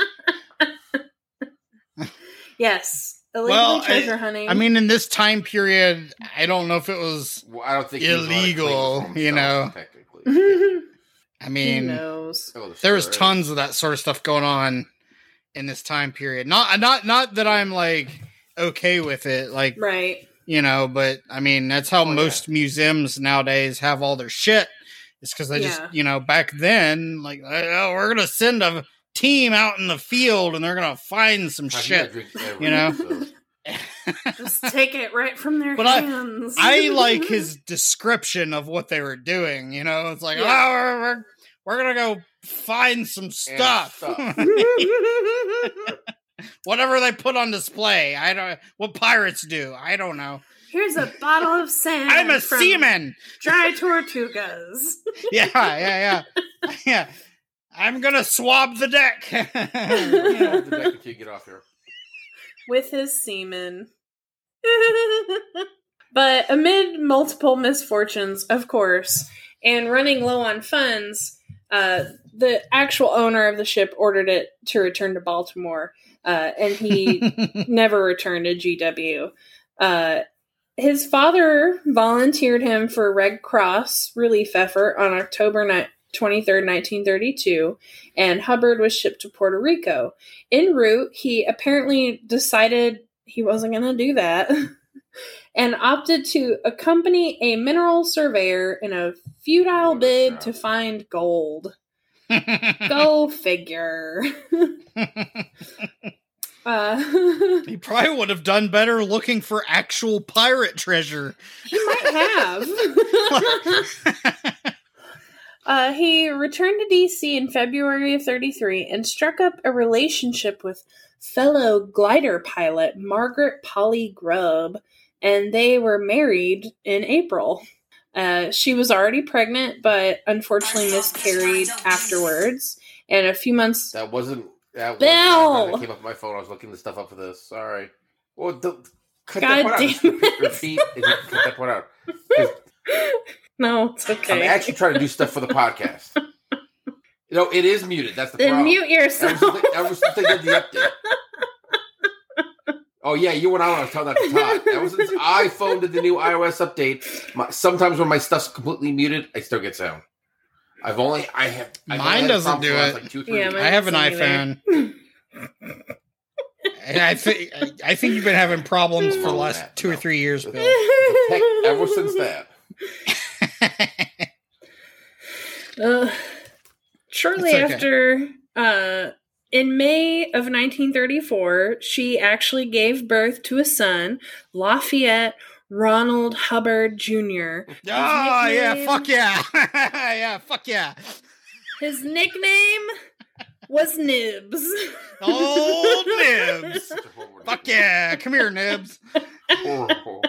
hunting. Yes. Illegally Well, I- treasure hunting. I mean, in this time period, I don't know if it was. Well, I don't think he was allowed to claim it for Illegal, himself, you know. Technically. I Who mean, knows? Oh, there was sure is. tons of that sort of stuff going on in this time period. Not, not, not that I'm like okay with it, like Right. you know. But I mean, that's how Oh, yeah. most museums nowadays have all their shit. It's because they Yeah. just, you know, back then, like, oh, we're gonna send a team out in the field and they're gonna find some Todd, you gotta shit. drink every you know? episode. Just take it right from their But I- hands. I like his description of what they were doing. You know, it's like, Yeah. oh, we're, we're, we're gonna go find some stuff. stuff. Whatever they put on display. I don't. What pirates do? I don't know. Here's a bottle of sand. I'm a from seaman. Dry Tortugas. Yeah, yeah, yeah, yeah. I'm gonna swab the deck. Hold the deck until you get off here. With his semen. But amid multiple misfortunes, of course, and running low on funds, uh, the actual owner of the ship ordered it to return to Baltimore, uh, and he never returned to G W. Uh, his father volunteered him for a Red Cross relief effort on October twenty-third, nineteen thirty-two, and Hubbard was shipped to Puerto Rico. En route, he apparently decided he wasn't going to do that and opted to accompany a mineral surveyor in a futile bid to find gold. Go figure. uh, He probably would have done better looking for actual pirate treasure. he might have. Uh, he returned to D C in February of thirty-three and struck up a relationship with fellow glider pilot Margaret Polly Grubb, and they were married in April. Uh, she was already pregnant, but unfortunately miscarried afterwards. And a few months... That wasn't. That Bill! wasn't that came up on my phone. I was looking this stuff up for this. Sorry. Well, the, cut God that part out. damn Just repeat, it. repeat and just cut that part out. 'Cause No, it's okay. I'm actually trying to do stuff for the podcast. You know, it is muted. That's the Then problem. mute yourself. That was, the, that was the thing of the update. Oh yeah, you went out. I was telling that to Todd. That was since iPhone did the new iOS update. My, sometimes when my stuff's completely muted, I still get sound. I've only I have I've only Mine had doesn't problems do for the it. last, Like two, three Yeah, weeks. mine- I have an doesn't iPhone. And I think I think you've been having problems for the No, last Matt, two or no. three years, Bill. The tech, ever since that. Uh, shortly It's okay. after, uh, in May of nineteen thirty-four, she actually gave birth to a son, Lafayette Ronald Hubbard Junior Oh yeah, nickname- fuck yeah, yeah, fuck yeah. His nickname was Nibs. Old Nibs. Such a horrible Fuck name. yeah, come here, Nibs. Horrible.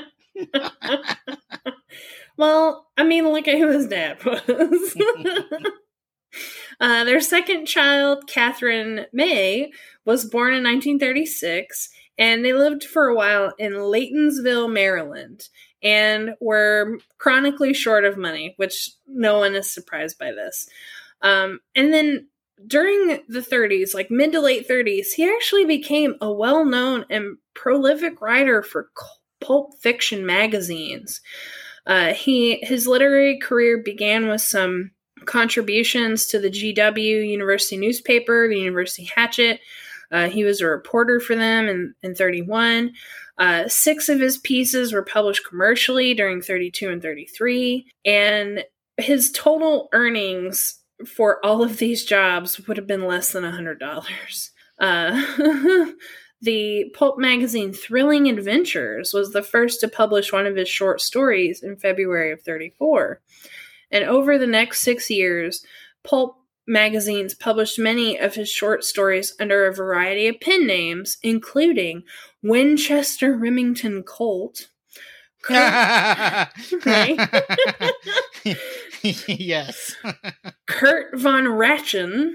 Well, I mean, look at who his dad was. uh, their second child, Catherine May, was born in nineteen thirty-six, and they lived for a while in Laytonsville, Maryland, and were chronically short of money, which no one is surprised by this. Um, and then during the thirties, like mid to late thirties, he actually became a well-known and prolific writer for pulp fiction magazines. Uh, he his literary career began with some contributions to the G W University newspaper, the University Hatchet. Uh, he was a reporter for them in, in thirty-one. Uh, six of his pieces were published commercially during thirty-two and thirty-three. And his total earnings for all of these jobs would have been less than one hundred dollars. Uh, the pulp magazine Thrilling Adventures was the first to publish one of his short stories in February of thirty-four. And over the next six years, pulp magazines published many of his short stories under a variety of pen names, including Winchester Remington Colt, Kurt, right? Yes. Kurt von Ratchen,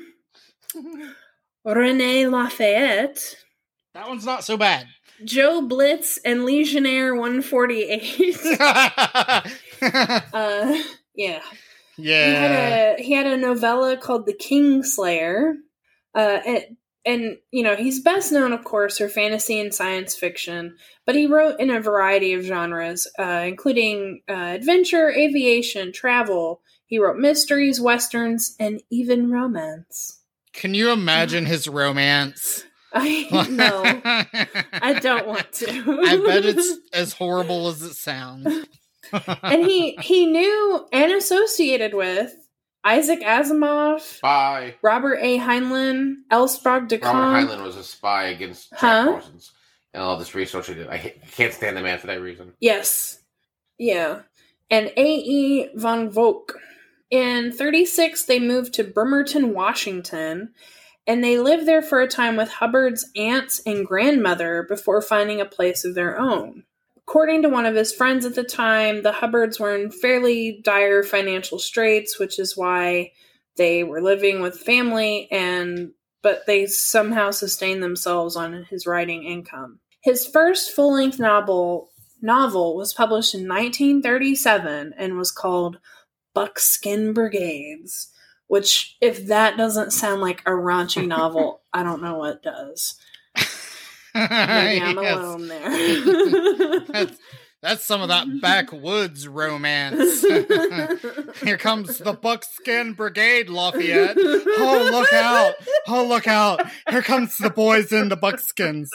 Rene Lafayette, That one's not so bad. Joe Blitz, and Legionnaire one forty-eight. uh, yeah. He had Yeah. a he had a novella called The Kingslayer, uh, and, and you know he's best known, of course, for fantasy and science fiction. But he wrote in a variety of genres, uh, including uh, adventure, aviation, travel. He wrote mysteries, westerns, and even romance. Can you imagine his romance? I no, I don't want to. I bet it's as horrible as it sounds. And he he knew and associated with Isaac Asimov, Spy. Robert A. Heinlein, L. Sprague de Robert Camp. Heinlein was a spy against Jack Huh? Parsons. And all this research I did. I ha- can't stand the man for that reason. Yes. Yeah. And A E von Vogt. In thirty-six, they moved to Bremerton, Washington, and they lived there for a time with Hubbard's aunts and grandmother before finding a place of their own. According to one of his friends at the time, the Hubbards were in fairly dire financial straits, which is why they were living with family, and but they somehow sustained themselves on his writing income. His first full-length novel novel was published in nineteen thirty-seven and was called Buckskin Brigades, which, if that doesn't sound like a raunchy novel, I don't know what does. Maybe I'm Yes. alone there. that's, that's some of that backwoods romance. Here comes the Buckskin Brigade, Lafayette. Oh, look out. Oh, look out. Here comes the boys in the buckskins.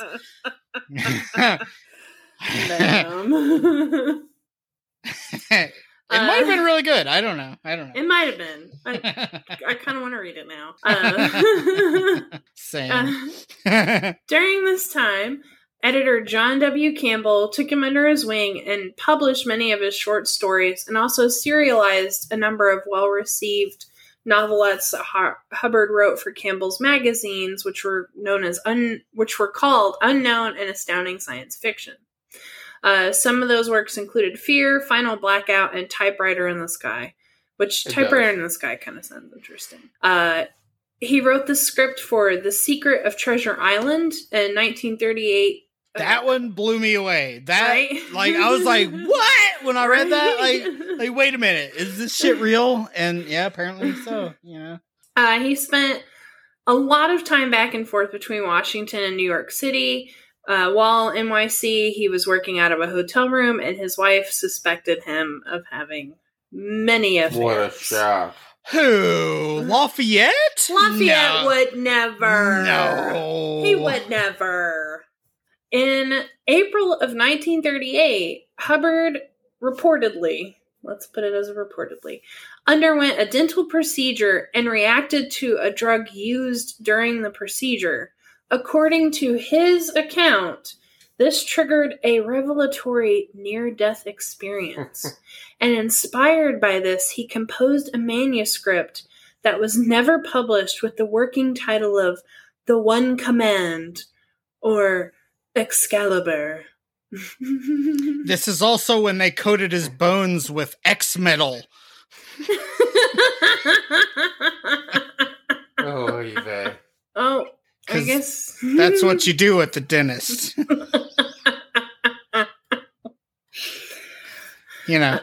Damn. It might have been really good. I don't know. I don't know. It might have been. I, I kind of want to read it now. Uh, Same. uh, during this time, editor John W. Campbell took him under his wing and published many of his short stories, and also serialized a number of well-received novelettes that H- Hubbard wrote for Campbell's magazines, which were known as un- which were called Unknown and Astounding Science Fiction. Uh, some of those works included Fear, Final Blackout, and Typewriter in the Sky, which It Typewriter does. in the Sky kind of sounds interesting. Uh, he wrote the script for The Secret of Treasure Island in nineteen thirty-eight. That one blew me away. That, Right? like, I was like, what? When I read that, like, Right? like, wait a minute. Is this shit real? And yeah, apparently so, you know. Uh, he spent a lot of time back and forth between Washington and New York City. Uh, while in N Y C, he was working out of a hotel room, and his wife suspected him of having many affairs. What a shock. Who? Lafayette? Lafayette No. would never. No. He would never. In April of nineteen thirty-eight, Hubbard reportedly, let's put it as a reportedly, underwent a dental procedure and reacted to a drug used during the procedure. According to his account, this triggered a revelatory near-death experience. And inspired by this, he composed a manuscript that was never published with the working title of The One Command, or Excalibur. This is also when they coated his bones with X metal. Oh, Yvette. Oh, I 'Cause guess That's what you do at the dentist. You know.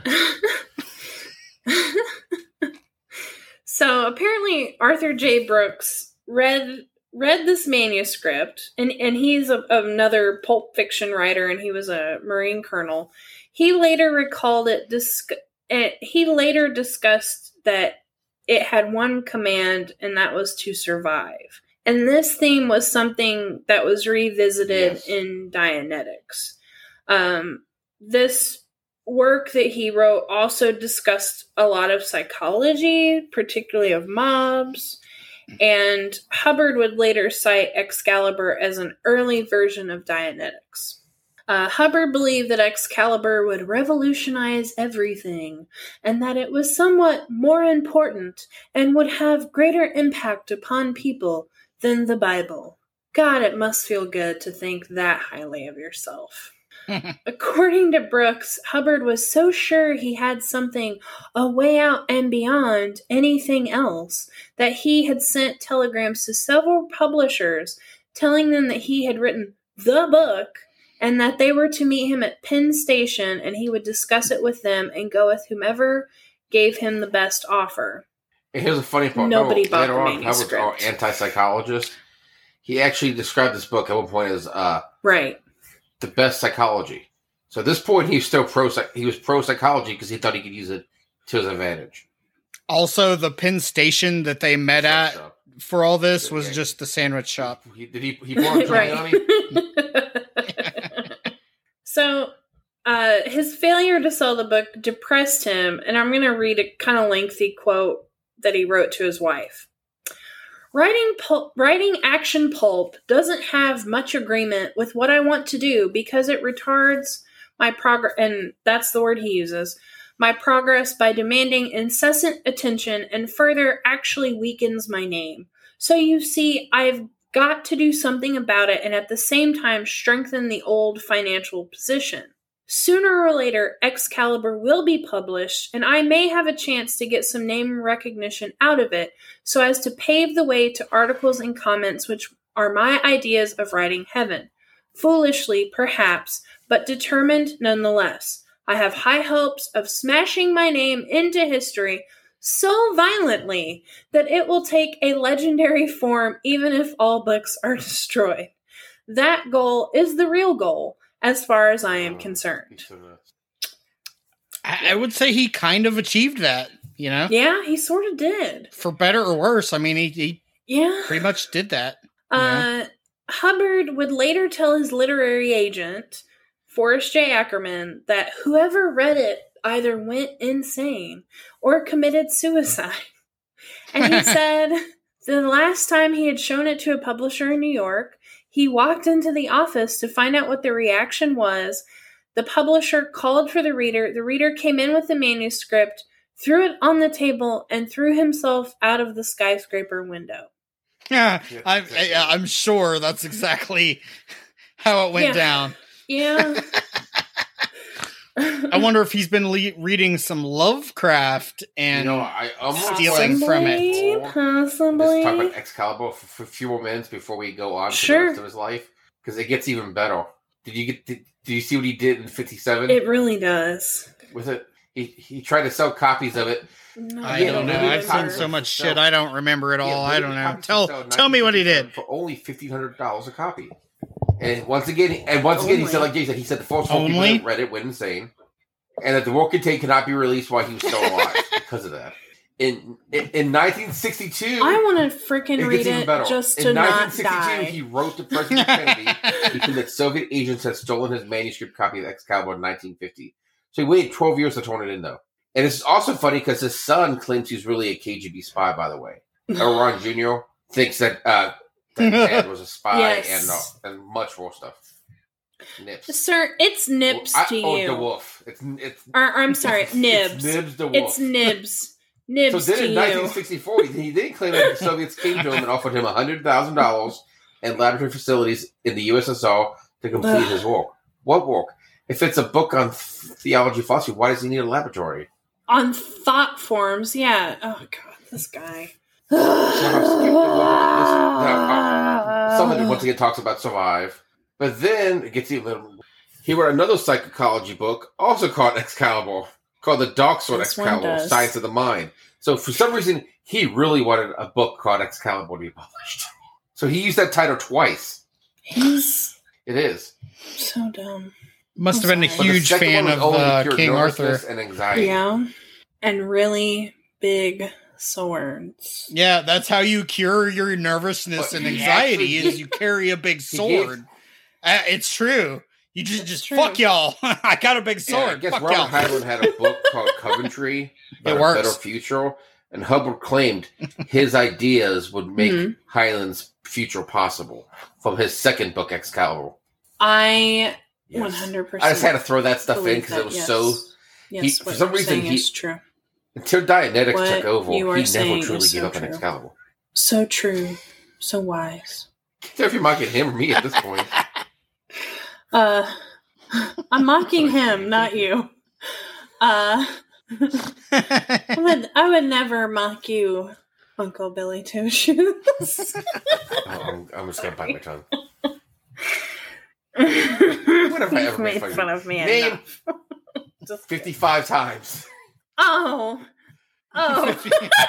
So apparently Arthur J. Brooks read read this manuscript, and, and he's a, another pulp fiction writer, and he was a Marine colonel. He later recalled it. Disc- it he later discussed that it had one command, and that was to survive. And this theme was something that was revisited Yes. in Dianetics. Um, this work that he wrote also discussed a lot of psychology, particularly of mobs, and Hubbard would later cite Excalibur as an early version of Dianetics. Uh, Hubbard believed that Excalibur would revolutionize everything, and that it was somewhat more important and would have greater impact upon people than the Bible. God, it must feel good to think that highly of yourself. According to Brooks, Hubbard was so sure he had something a way out and beyond anything else that he had sent telegrams to several publishers telling them that he had written the book and that they were to meet him at Penn Station and he would discuss it with them and go with whomever gave him the best offer. And here's a funny part. Nobody no, bought later the on, Hubbard's our manuscript. anti-psychologist. He actually described this book at one point as uh, Right. the best psychology. So at this point, he was still pro. He was pro psychology because he thought he could use it to his advantage. Also, the Penn Station that they met at So, for all this was Yeah. just the sandwich shop. he, did he? He bought Giuliani? So, uh, his failure to sell the book depressed him, and I'm going to read a kind of lengthy quote that he wrote to his wife. Writing pulp, writing action pulp doesn't have much agreement with what I want to do because it retards my progress, and that's the word he uses, my progress by demanding incessant attention and further actually weakens my name. So you see, I've got to do something about it and at the same time strengthen the old financial position. Sooner or later, Excalibur will be published, and I may have a chance to get some name recognition out of it so as to pave the way to articles and comments which are my ideas of writing heaven. Foolishly, perhaps, but determined nonetheless. I have high hopes of smashing my name into history so violently that it will take a legendary form even if all books are destroyed. That goal is the real goal, as far as I am concerned. I, I would say he kind of achieved that, you know? Yeah, he sort of did. For better or worse. I mean, he, he Yeah. pretty much did that. Uh, Hubbard would later tell his literary agent, Forrest J. Ackerman, that whoever read it either went insane or committed suicide. And he said the last time he had shown it to a publisher in New York, he walked into the office to find out what the reaction was. The publisher called for the reader. The reader came in with the manuscript, threw it on the table, and threw himself out of the skyscraper window. Yeah, Yeah, I'm, exactly. I, I'm sure that's exactly how it went Yeah. down. Yeah. I wonder if he's been le- reading some Lovecraft and You know, I almost stealing like, from it. Possibly. Let's talk about Excalibur for, for a few more minutes before we go on to Sure. the rest of his life, because it gets even better. Did you get? Did, did you see what he did in fifty-seven It really does. with it? He he tried to sell copies of it. No, I Yeah, don't know. no, no, I've no, seen no, so no, much no. shit. I don't remember it all. Yeah, I don't know. copies Tell he sold tell me what he did. for only fifteen hundred dollars a copy. And once again, and once again, he said, like Jay said, he said the first four people Only? that read it went insane, and that the work contained could not be released while he was still alive because of that. In in, in nineteen sixty-two, I want to freaking it read gets even it better. just In to not nineteen sixty-two, die. he wrote to President Kennedy because that Soviet agents had stolen his manuscript copy of Excalibur in nineteen fifty. So he waited twelve years to turn it in, though. And it's also funny because his son claims he's really a K G B spy, by the way. Ron Junior thinks that uh, that dad was a spy Yes. and uh, and much more stuff. Nips. Sir, it's Nips I- to oh, you. the wolf. It's it's. Or, I'm sorry, it's, Nibs. It's Nibs the wolf. It's Nibs. Nibs So then to in you. nineteen sixty-four, he, he did claim that the Soviets came to him and offered him one hundred thousand dollars and laboratory facilities in the U S S R to complete Ugh. his work. What work? If it's a book on theology philosophy, why does he need a laboratory? On thought forms, yeah. Oh, God, this guy. Some of it once again talks about survive, but then it gets even. He wrote another psychology book, also called Excalibur, called The Dark Sword This one Excalibur: does. Science of the Mind. So for some reason, he really wanted a book called Excalibur to be published. So he used that title twice. He's It is. so dumb. Must have been a But But the huge second fan one was of only uh, pure King nervousness Arthur. and anxiety. Yeah. And really big swords. Yeah, that's how you cure your nervousness But and he anxiety actually- is you carry a big He sword. Uh, it's true. You just It's just true. fuck y'all. I got a big Yeah, I sword. guess fuck Robert y'all. Heinlein had a book called Coventry about It a works. better future, and Hubbard claimed his ideas would make Mhm. Heinlein's future possible from his second book, Excalibur. I Yes. one hundred percent. I just had to throw that stuff in believe because that, it was yes. so. Yes, he- for what some you're reason, saying he- is true. Until Dianetics What took over, you are he never saying truly is gave so up on true. Excalibur. So true, so wise. So if you're mocking him or me at this point, Uh, I'm mocking him, not you. Uh, I would, I would never mock you, Uncle Billy Two Shoes. oh, I'm, I'm just gonna bite my tongue. When have I You've ever made made fun of fun you? of me Name enough. Just- fifty-five times. Oh, oh.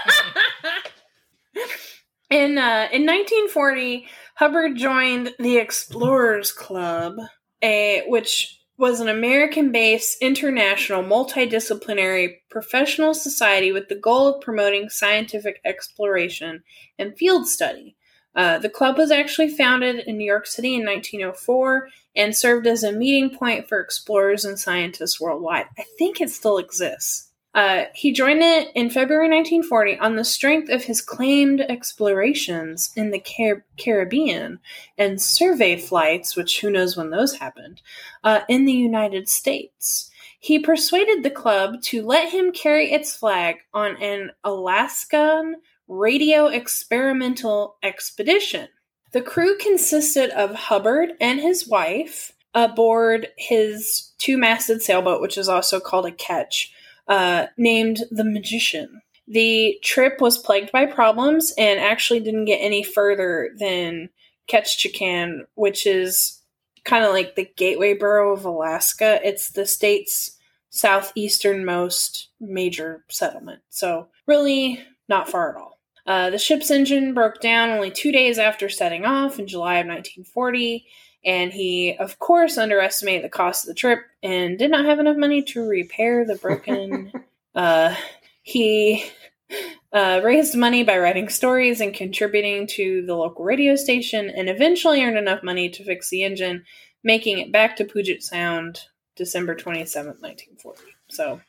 In uh, in nineteen forty, Hubbard joined the Explorers Club, a which was an American-based, international, multidisciplinary professional society with the goal of promoting scientific exploration and field study. Uh, the club was actually founded in New York City in nineteen oh four and served as a meeting point for explorers and scientists worldwide. I think it still exists. Uh, he joined it in February nineteen forty on the strength of his claimed explorations in the Car- Caribbean and survey flights, which who knows when those happened, uh, in the United States. He persuaded the club to let him carry its flag on an Alaskan radio experimental expedition. The crew consisted of Hubbard and his wife aboard his two-masted sailboat, which is also called a ketch, uh, named the Magician. The trip was plagued by problems and actually didn't get any further than Ketchikan, which is kind of like the gateway borough of Alaska. It's the state's southeasternmost major settlement. So really not far at all. Uh, the ship's engine broke down only two days after setting off in July of nineteen forty, and he, of course, underestimated the cost of the trip and did not have enough money to repair the broken. uh, he uh, raised money by writing stories and contributing to the local radio station, and eventually earned enough money to fix the engine, making it back to Puget Sound December twenty-seventh, nineteen forty. So,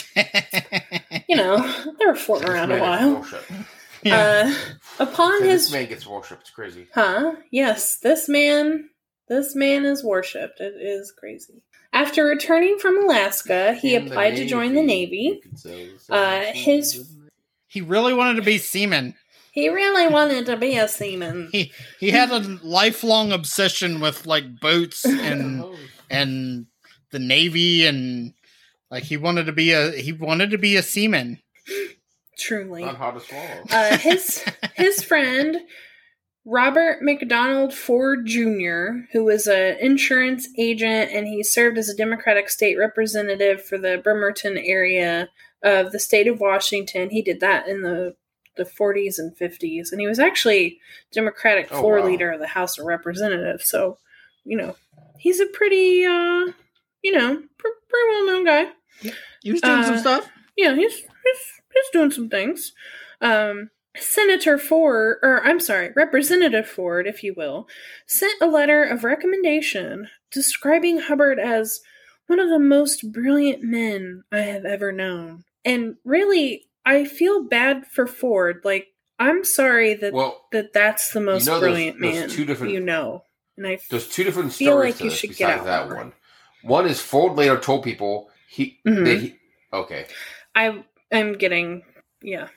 you know, they were floating around a This man is while. worshipped. Yeah. Uh, upon This his man gets worshipped. It's crazy. Huh? Yes, this man, this man is worshipped. It is crazy. After returning from Alaska, he In the applied to join the Navy. You could say the Uh, same his- thing. He really wanted to be seaman. He really wanted to be a seaman. He he had a lifelong obsession with like boats and and the Navy and like he wanted to be a he wanted to be a seaman. Truly. Not hard to swallow. Uh, his his friend Robert McDonald Ford Junior, who was an insurance agent, and he served as a Democratic state representative for the Bremerton area of the state of Washington. He did that in the the forties and fifties, and he was actually Democratic Oh, floor wow. leader of the House of Representatives. So, you know, he's a pretty, uh, you know, pr- pretty well known guy. He was doing some Uh, stuff. Yeah, he's he's, he's doing some things. Um, Senator Ford, or I'm sorry, Representative Ford, if you will, sent a letter of recommendation describing Hubbard as one of the most brilliant men I have ever known. And really, I feel bad for Ford. Like, I'm sorry that Well, that that's the most know there's- brilliant there's man two different- you know. And I there's two different feel stories like to you this should get besides out that more. one. One is Ford later told people he, Mhm. that he okay. I am getting yeah.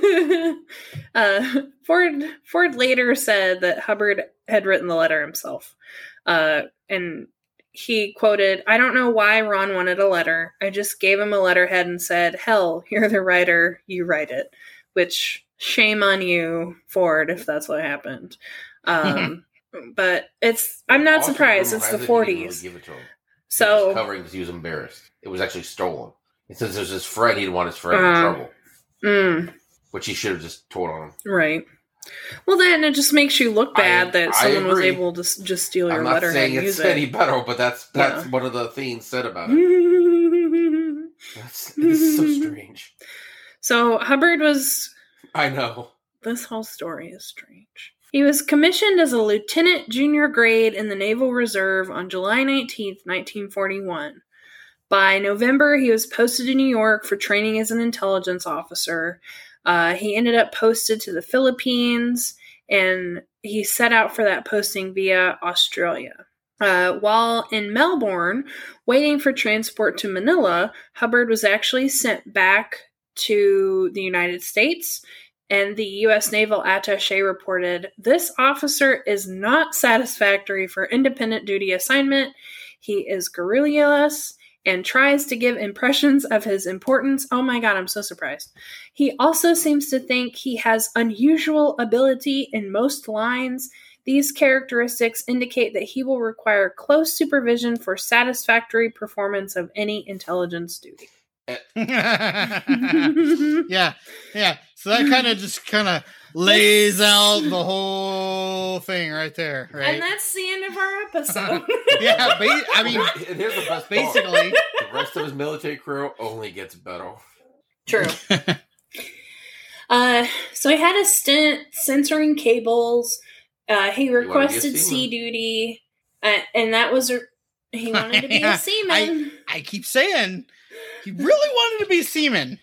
uh, Ford Ford later said that Hubbard had written the letter himself, uh, and he quoted, "I don't know why Ron wanted a letter. I just gave him a letterhead and said, 'Hell, you're the writer. You write it.' Which shame on you, Ford, if that's what happened." Um, but it's I'm not Also, surprised. rumor It's has the it he didn't really forties, give it to him. He was so covering because he was embarrassed. It was actually stolen. And since there's his friend, he didn't want his friend Uh. in trouble, mm, which he should have just told on him. right. Well, then it just makes you look bad I- that I someone was agree. able to s- just steal your I'm not letterhead saying and it's use any it. better, but that's that's Yeah. one of the things said about it. That's, it's so strange. So Hubbard was I know. This whole story is strange. He was commissioned as a lieutenant junior grade in the Naval Reserve on July nineteenth, nineteen forty-one. By November, he was posted to New York for training as an intelligence officer. Uh, he ended up posted to the Philippines, and he set out for that posting via Australia. Uh, while in Melbourne, waiting for transport to Manila, Hubbard was actually sent back to the United States, and the U S Naval Attaché reported, "This officer is not satisfactory for independent duty assignment. He is garrulous and tries to give impressions of his importance." Oh my god, I'm so surprised. "He also seems to think he has unusual ability in most lines. These characteristics indicate that he will require close supervision for satisfactory performance of any intelligence duty." yeah, yeah. So that kind of just kind of lays out the whole thing right there, right? And that's the end of our episode. yeah, ba- I mean, And here's the best part. basically, The rest of his military crew only gets better. True. uh, so he had a stint censoring cables. Uh, he wanted to be a requested sea seaman. duty, uh, and that was a, he wanted to be a seaman. I keep saying he really wanted to be a seaman.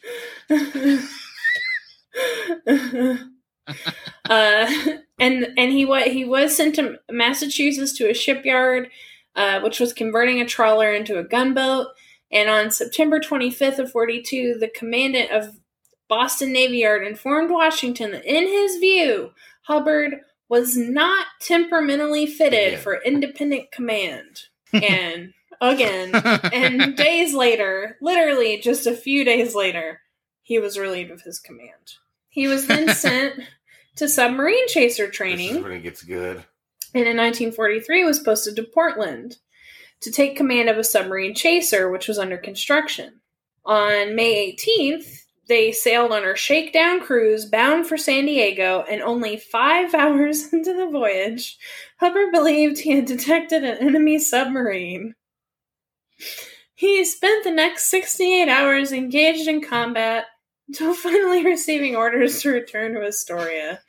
uh, and and he was he was sent to Massachusetts to a shipyard, uh, which was converting a trawler into a gunboat. And on September twenty-fifth of forty-two, the commandant of Boston Navy Yard informed Washington that, in his view, Hubbard was not temperamentally fitted Yeah. for independent command. And again, and days later, literally just a few days later, he was relieved of his command. He was then sent to submarine chaser This training, is when it gets good. and in nineteen forty-three was posted to Portland to take command of a submarine chaser, which was under construction. On May eighteenth, they sailed on a shakedown cruise bound for San Diego, and only five hours into the voyage, Hubbard believed he had detected an enemy submarine. He spent the next sixty-eight hours engaged in combat until finally receiving orders to return to Astoria.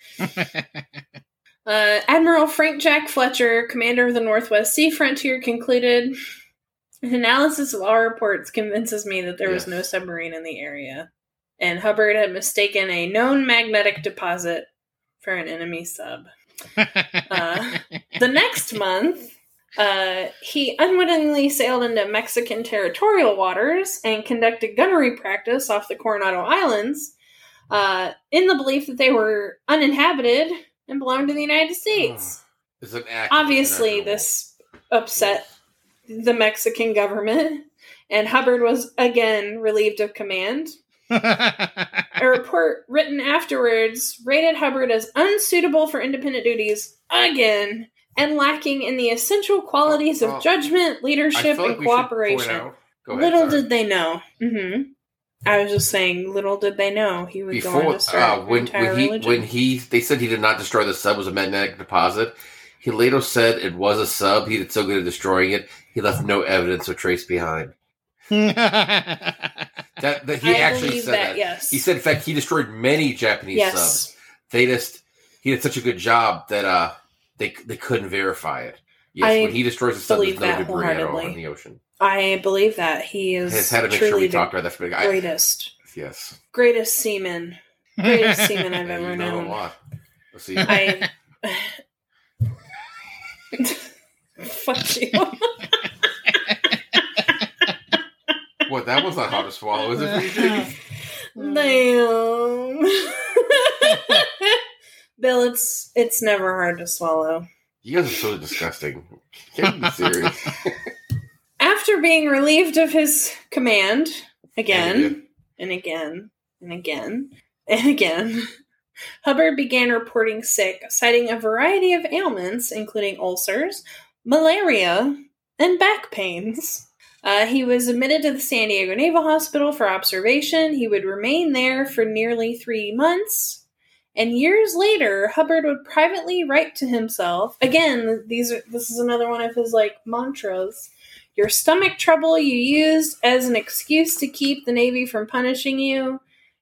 Uh, Admiral Frank Jack Fletcher, commander of the Northwest Sea Frontier, concluded, "An analysis of all reports convinces me that there was Yes. no submarine in the area, and Hubbard had mistaken a known magnetic deposit for an enemy sub." Uh, the next month, uh, he unwittingly sailed into Mexican territorial waters and conducted gunnery practice off the Coronado Islands, uh, in the belief that they were uninhabited and belonged to the United States. It's an act. Obviously, It's an this upset the Mexican government, and Hubbard was again relieved of command. A report written afterwards rated Hubbard as unsuitable for independent duties again, and lacking in the essential qualities of Well, judgment, I leadership, feel like and we should point cooperation. out- Go ahead, Little sorry. did they know. hmm I was just saying, little did they know he would go on Before to start uh, an when entire when he religion. when he they said he did not destroy the sub, it was a magnetic deposit. He later said it was a sub. He did so good at destroying it, he left no evidence or trace behind. That, that he I actually believe said that, that. yes. He said, in fact, he destroyed many Japanese Yes. subs. They just he did such a good job that uh they they couldn't verify it. Yes, I when he destroys a sub, there's believe no that debris at all wholeheartedly. in the ocean. I believe that he I is just had to make sure truly we the talked about that. For, I, greatest, yes, greatest seaman, greatest seaman I've Yeah, ever you know a known. lot. Let's see. I fuck you. What, that was not hard to swallow, is it, P J? Damn. Bill, it's it's never hard to swallow. You guys are so disgusting. Can't you be serious? After being relieved of his command And again and again and again and again, Hubbard began reporting sick, citing a variety of ailments, including ulcers, malaria, and back pains. Uh, he was admitted to the San Diego Naval Hospital for observation. He would remain there for nearly three months. And years later, Hubbard would privately write to himself. Again, these are this is another one of his like mantras. Your stomach trouble you used as an excuse to keep the Navy from punishing you.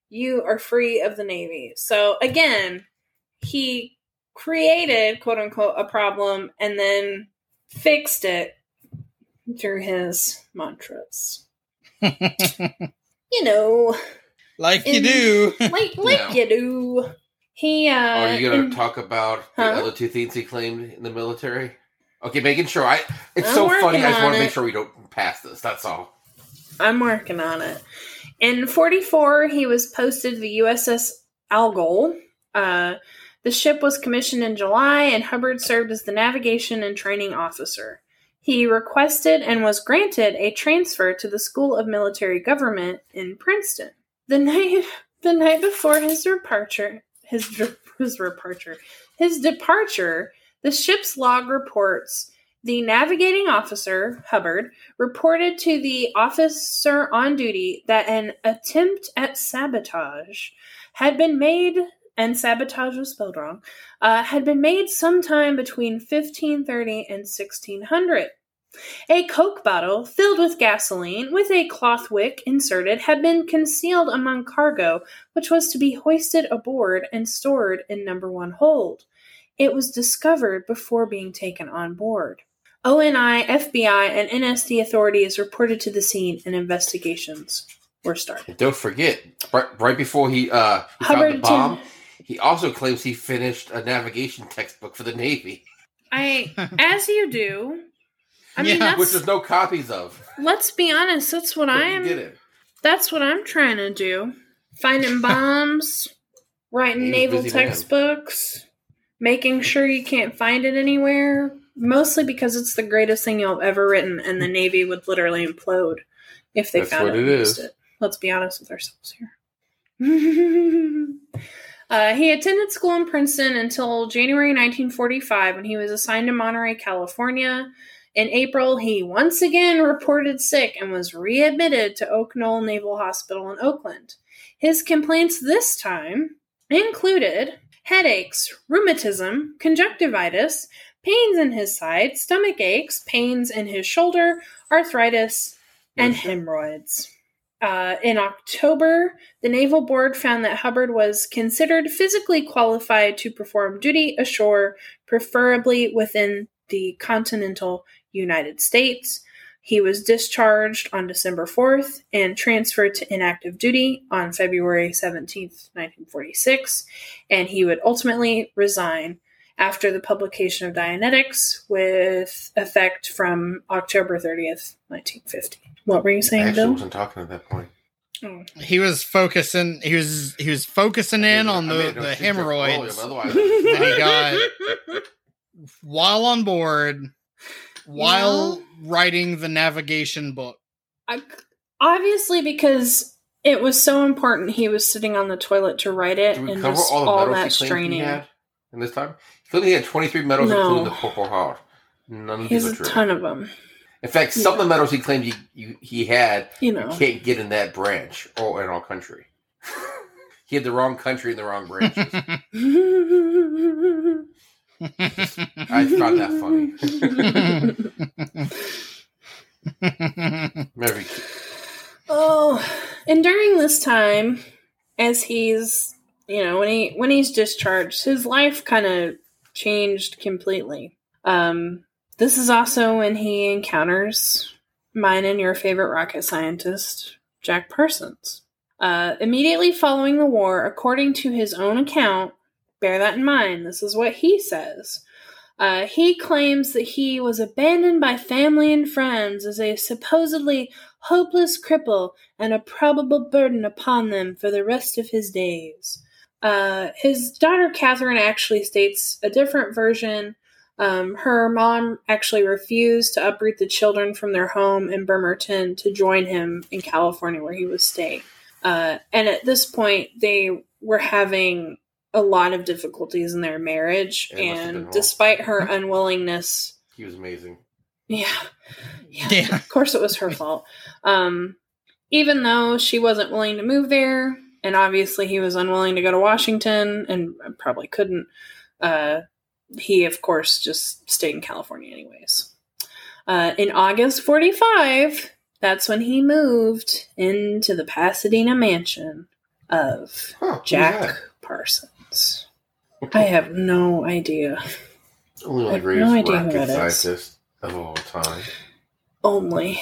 you are free of the Navy. So again, he created, quote unquote, a problem and then fixed it through his mantras. You know. Like in, you do. Like, like Yeah. you do. He, uh... Are you going in- to talk about Huh? the other two things he claimed in the military? Okay, making sure. I. It's I'm so working funny. I just on want to it. make sure we don't pass this. That's all. I'm working on it. In forty-four, he was posted to the U S S Algol. Uh, the ship was commissioned in July, and Hubbard served as the navigation and training officer. He requested and was granted a transfer to the School of Military Government in Princeton. The night, the night before his departure, his, his departure, his departure, the ship's log reports the navigating officer, Hubbard, reported to the officer on duty that an attempt at sabotage had been made, and sabotage was spelled wrong, uh, had been made sometime between fifteen thirty and sixteen hundred. A Coke bottle filled with gasoline with a cloth wick inserted had been concealed among cargo, which was to be hoisted aboard and stored in number one hold. It was discovered before being taken on board. O N I, F B I, and N S D authorities reported to the scene and investigations were started. And don't forget, right, right before he, uh, he found Hubbard the bomb, did- he also claims he finished a navigation textbook for the Navy, I, as you do, I mean, Yeah. that's, which there's no copies of. let's be honest, that's what But he I'm, did it. that's what I'm trying to do. Finding bombs, writing He's a naval busy man. textbooks, making sure you can't find it anywhere, mostly because it's the greatest thing you'll have ever written, and the Navy would literally implode if they That's found what it and it used is. it. Let's be honest with ourselves here. uh, he attended school in Princeton until January nineteen forty-five, when he was assigned to Monterey, California. In April, he once again reported sick and was readmitted to Oak Knoll Naval Hospital in Oakland. His complaints this time included headaches, rheumatism, conjunctivitis, pains in his side, stomach aches, pains in his shoulder, arthritis, and hemorrhoids. Uh, in October, the Naval Board found that Hubbard was considered physically qualified to perform duty ashore, preferably within the continental United States. He was discharged on December fourth and transferred to inactive duty on February seventeenth, nineteen forty-six, and he would ultimately resign after the publication of Dianetics with effect from October thirtieth, nineteen fifty. What were you I saying, actually Bill? wasn't talking at that point. Oh. He was focusing. He was he was focusing in I on made- I the, made no the secret hemorrhoids petroleum, otherwise- that he got while on board, while writing the navigation book. I, obviously, because it was so important, he was sitting on the toilet to write it, Did we and cover just all the all medals that he claimed straining. he had in this time? He claimed he had twenty-three medals, No. including the Purple Heart. None of He has these a are true. ton of them. In fact, some of Yeah. the medals he claimed he you, he had, You you know. can't get in that branch or in our country. He had the wrong country and the wrong branches. I found that funny. Maybe. Oh, and during this time, as he's, you know, when he when he's discharged, his life kind of changed completely. Um, this is also when he encounters mine and your favorite rocket scientist, Jack Parsons. Uh, immediately following the war, according to his own account, bear that in mind, this is what he says. Uh, he claims that he was abandoned by family and friends as a supposedly hopeless cripple and a probable burden upon them for the rest of his days. Uh, his daughter Catherine actually states a different version. Um, her mom actually refused to uproot the children from their home in Bremerton to join him in California where he was staying. Uh, and at this point, they were having a lot of difficulties in their marriage, It must have been and awful. despite her unwillingness, He was amazing. yeah, yeah, Yeah. of course it was her fault. Um, even though she wasn't willing to move there, and obviously he was unwilling to go to Washington, and probably couldn't, uh, he of course just stayed in California anyways. Uh, in August forty-five, that's when he moved into the Pasadena mansion. of Huh, who's Jack that? Parsons. I have no idea. Only I the have greatest no idea who rocket that is. scientist of all time. Only.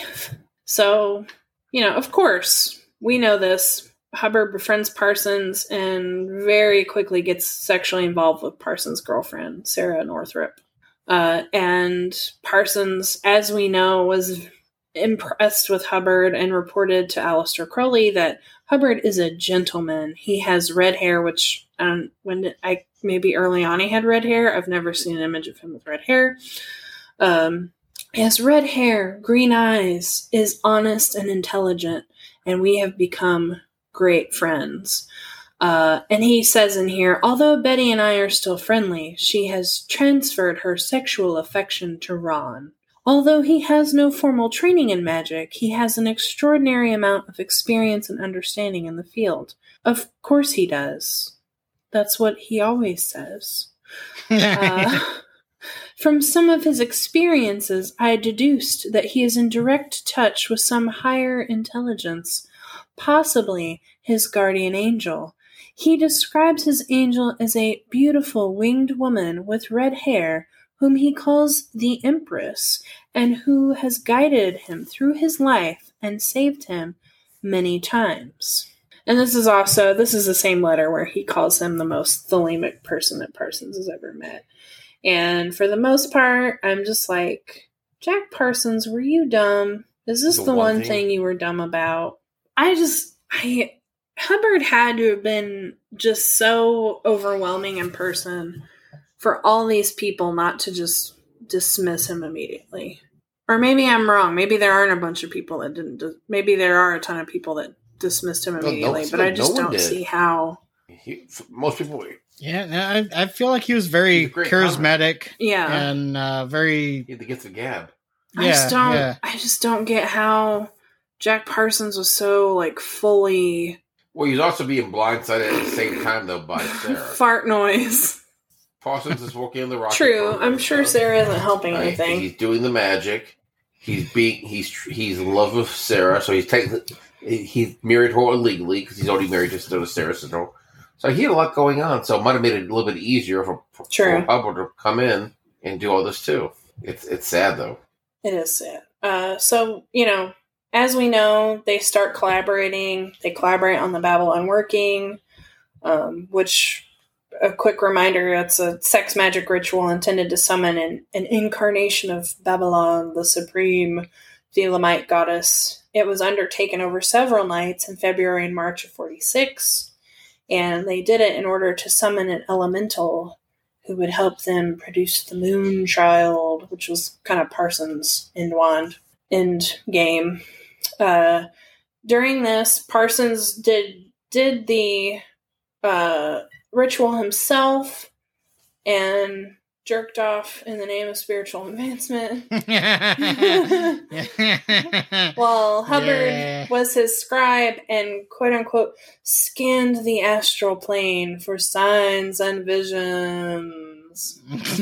So, you know, of course, we know this. Hubbard befriends Parsons and very quickly gets sexually involved with Parsons' girlfriend, Sarah Northrop. Uh, and Parsons, as we know, was impressed with Hubbard and reported to Aleister Crowley that Hubbard is a gentleman. He has red hair, which um, when did, I maybe early on he had red hair. I've never seen an image of him with red hair. Um, he has red hair, green eyes, is honest and intelligent, and we have become great friends. Uh, and he says in here, although Betty and I are still friendly, she has transferred her sexual affection to Ron. Although he has no formal training in magic, he has an extraordinary amount of experience and understanding in the field. Of course he does. That's what he always says. Uh, from some of his experiences, I deduced that he is in direct touch with some higher intelligence, possibly his guardian angel. He describes his angel as a beautiful winged woman with red hair, whom he calls the Empress, and who has guided him through his life and saved him many times. And this is also, this is the same letter where he calls him the most thelemic person that Parsons has ever met. And for the most part, I'm just like, Jack Parsons, were you dumb? Is this the, The one one thing. thing- you were dumb about? I just, I, Hubbard had to have been just so overwhelming in person for all these people not to just dismiss him immediately. Or maybe I'm wrong. Maybe there aren't a bunch of people that didn't. Dis- maybe there are a ton of people that dismissed him no, immediately, it's but like I just no one don't did. see how. He, most people, Yeah, no, I, I feel like he was very He's a great charismatic Yeah, and uh, very. he had the gift of gab. I Yeah, just don't. yeah. I just don't get how Jack Parsons was so like fully Well, he's also being blindsided at the same time, though, by Sarah. fart noise. Parsons is working in the rocket. True, program, I'm sure so- Sarah isn't helping Right, anything. He's doing the magic. He's being he's he's in love with Sarah, so he's technically he's married her illegally because he's already married just to Sarah Syndrome. So he had a lot going on. So it might have made it a little bit easier for, for, True. for Hubbard to come in and do all this too. It's it's sad though. It is sad. Uh, so, you know, as we know, they start collaborating. They collaborate on the Babylon Working, um, which, a quick reminder, it's a sex magic ritual intended to summon an, an incarnation of Babylon, the supreme Thelemite goddess. It was undertaken over several nights in February and March of forty-six, and they did it in order to summon an elemental who would help them produce the Moon Child, which was kind of Parsons' end wand, end game. Uh, during this, Parsons did did the uh, ritual himself and jerked off in the name of spiritual advancement. While Hubbard Yeah. was his scribe and quote unquote scanned the astral plane for signs and visions.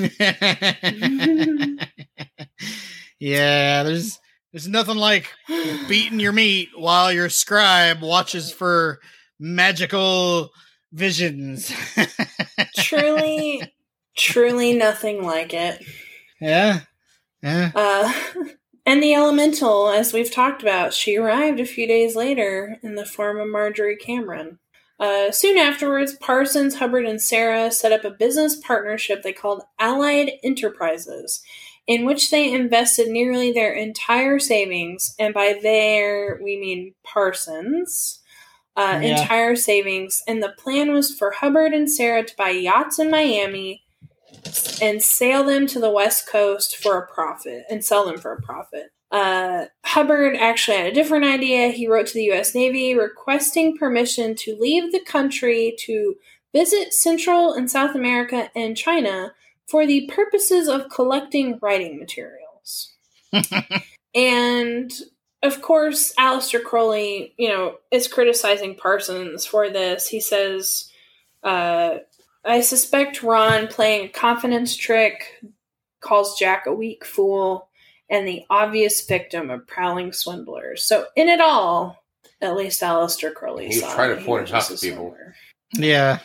Yeah, there's there's nothing like beating your meat while your scribe watches for magical visions. truly, truly nothing like it. Yeah. Yeah. Uh, and the elemental, as we've talked about, she arrived a few days later in the form of Marjorie Cameron. Uh, soon afterwards, Parsons, Hubbard, and Sarah set up a business partnership they called Allied Enterprises, in which they invested nearly their entire savings, and by there we mean Parsons' uh, Yeah. entire savings. And the plan was for Hubbard and Sarah to buy yachts in Miami and sail them to the West Coast for a profit and sell them for a profit. Uh, Hubbard actually had a different idea. He wrote to the U S Navy requesting permission to leave the country to visit Central and South America and China for the purposes of collecting writing materials. And, of course, Aleister Crowley, you know, is criticizing Parsons for this. He says, uh, I suspect Ron playing a confidence trick calls Jack a weak fool and the obvious victim of prowling swindlers. So in it all, at least Aleister Crowley He was saw trying that to he point was it out just to a people. swindler. Yeah.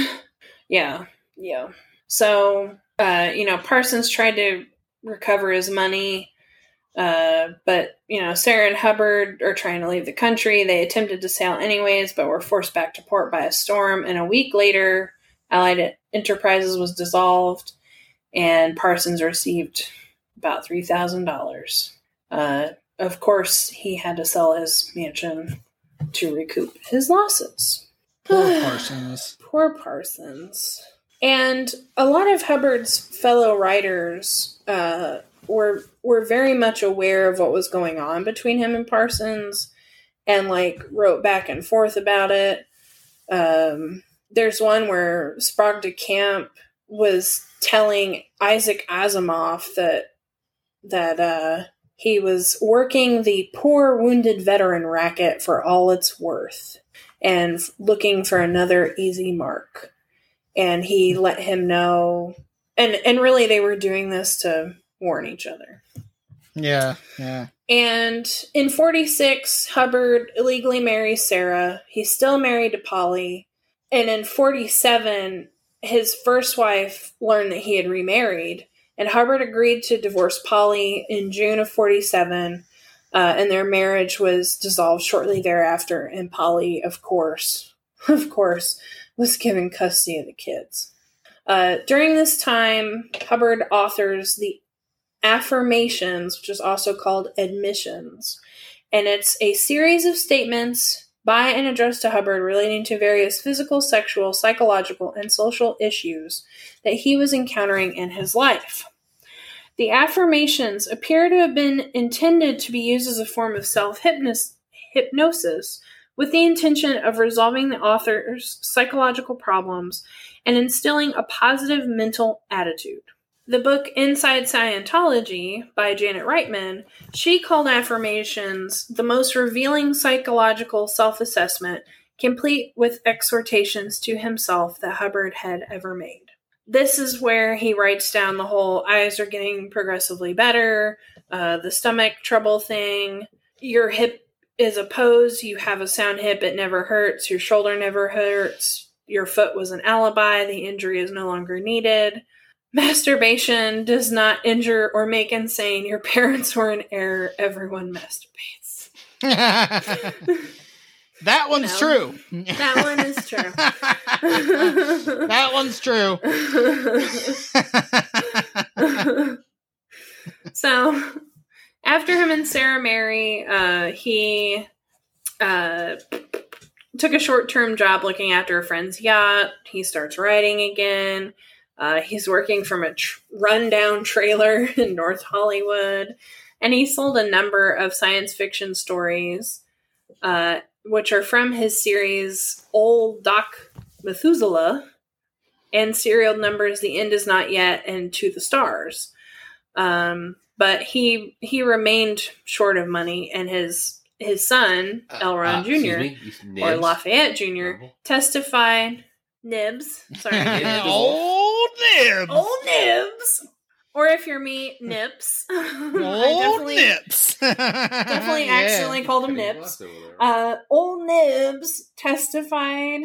Yeah, yeah. So, uh, you know, Parsons tried to recover his money, uh, but, you know, Sarah and Hubbard are trying to leave the country. They attempted to sail anyways, but were forced back to port by a storm. And a week later, Allied Enterprises was dissolved, and Parsons received about three thousand dollars. Uh, of course, he had to sell his mansion to recoup his losses. Poor Parsons. Poor Parsons. And a lot of Hubbard's fellow writers uh, were were very much aware of what was going on between him and Parsons, and like wrote back and forth about it. Um, there's one where Sprague de Camp was telling Isaac Asimov that that uh, he was working the poor wounded veteran racket for all it's worth and looking for another easy mark. And he let him know, and, and really they were doing this to warn each other. Yeah, yeah. And in forty-six, Hubbard illegally marries Sarah. He's still married to Polly. And in forty-seven, his first wife learned that he had remarried, and Hubbard agreed to divorce Polly in June of forty-seven, uh, and their marriage was dissolved shortly thereafter, and Polly, of course, of course, was given custody of the kids. Uh, during this time, Hubbard authors the Affirmations, which is also called Admissions, and it's a series of statements by and addressed to Hubbard relating to various physical, sexual, psychological, and social issues that he was encountering in his life. The affirmations appear to have been intended to be used as a form of self-hypnosis with the intention of resolving the author's psychological problems and instilling a positive mental attitude. The book Inside Scientology by Janet Reitman, she called affirmations the most revealing psychological self-assessment, complete with exhortations to himself that Hubbard had ever made. This is where he writes down the whole eyes are getting progressively better, uh, the stomach trouble thing, your hip is opposed, you have a sound hip, it never hurts, your shoulder never hurts, your foot was an alibi, the injury is no longer needed. Masturbation does not injure or make insane. Your parents were in error. Everyone masturbates. That one's No. true. That one is true. That one's true. So, after him and Sarah marry, uh, he uh, took a short-term job looking after a friend's yacht. He starts writing again. Uh, he's working from a tr- rundown trailer in North Hollywood, and he sold a number of science fiction stories, uh, which are from his series Old Doc Methuselah and serial numbers The End Is Not Yet and To the Stars. Um, but he he remained short of money, and his his son L. Ron Uh, uh, Junior excuse me, or Nibs. Lafayette Junior testified. Nibs, sorry. Old Nibs. Old Nibs. Or if you're me, Nips. I Old definitely, Nips. definitely Yeah. accidentally called him Nips. Uh, old Nibs testified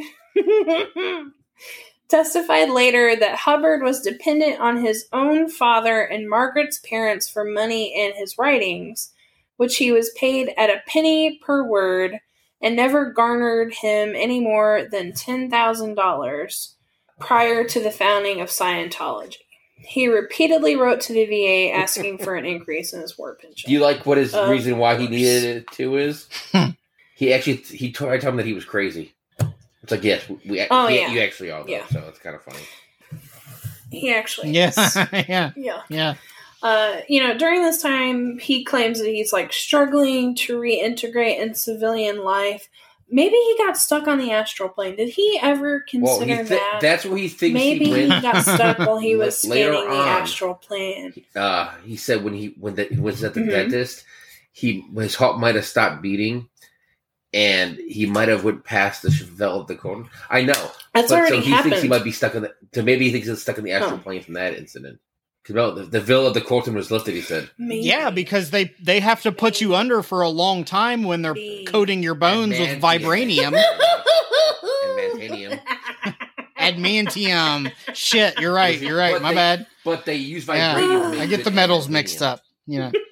testified later that Hubbard was dependent on his own father and Margaret's parents for money in his writings, which he was paid at a penny per word, and never garnered him any more than ten thousand dollars prior to the founding of Scientology. He repeatedly wrote to the V A asking for an increase in his war pension. Do you like what his Of reason why he course. needed it too is? he actually he told, I told him that he was crazy. It's like yes, we Oh, we- yeah. you actually are though, Yeah. so it's kind of funny. He actually Yeah, is. yeah, Yeah. yeah. Uh, you know, during this time, he claims that he's like struggling to reintegrate in civilian life. Maybe he got stuck on the astral plane. Did he ever Well, consider he th- that? that's what he thinks. Maybe he he went. got stuck while he was Later scanning the on. astral plane. Uh, he said when he when the, he was at the Mhm. dentist, he his heart might have stopped beating, and he might have went past the Chevelle of the cone. I know, That's but already so he happened. thinks he might be stuck in the. So maybe he thinks he's stuck in the astral Huh. plane from that incident. No, the, the veil of the Colton was lifted, he said. Maybe. Yeah, because they they have to put you under for a long time when they're Maybe. coating your bones with And vibranium. And Mantanium. Adamantium. Shit, you're right. You're right. But My they- bad. But they use Yeah. vibranium. to make I get it the metals adamantium. mixed up. You know.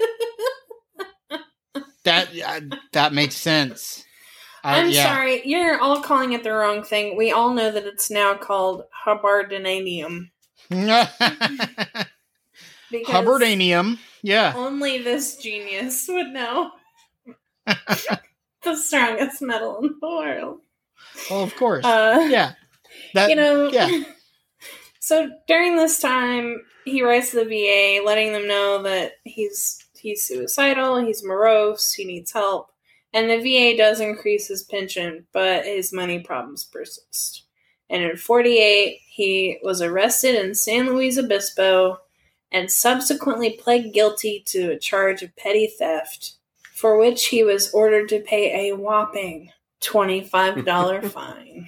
That uh, that makes sense. I- I'm yeah. sorry, you're all calling it the wrong thing. We all know that it's now called Hubbardanium. Because Hubbardanium. Yeah. only this genius would know. The strongest metal in the world. Well, of course. Uh, yeah. That, you know, yeah. so during this time, he writes to the V A, letting them know that he's he's suicidal, he's morose, he needs help, and the V A does increase his pension, but his money problems persist. And in forty-eight, he was arrested in San Luis Obispo and subsequently pled guilty to a charge of petty theft, for which he was ordered to pay a whopping twenty-five dollars fine.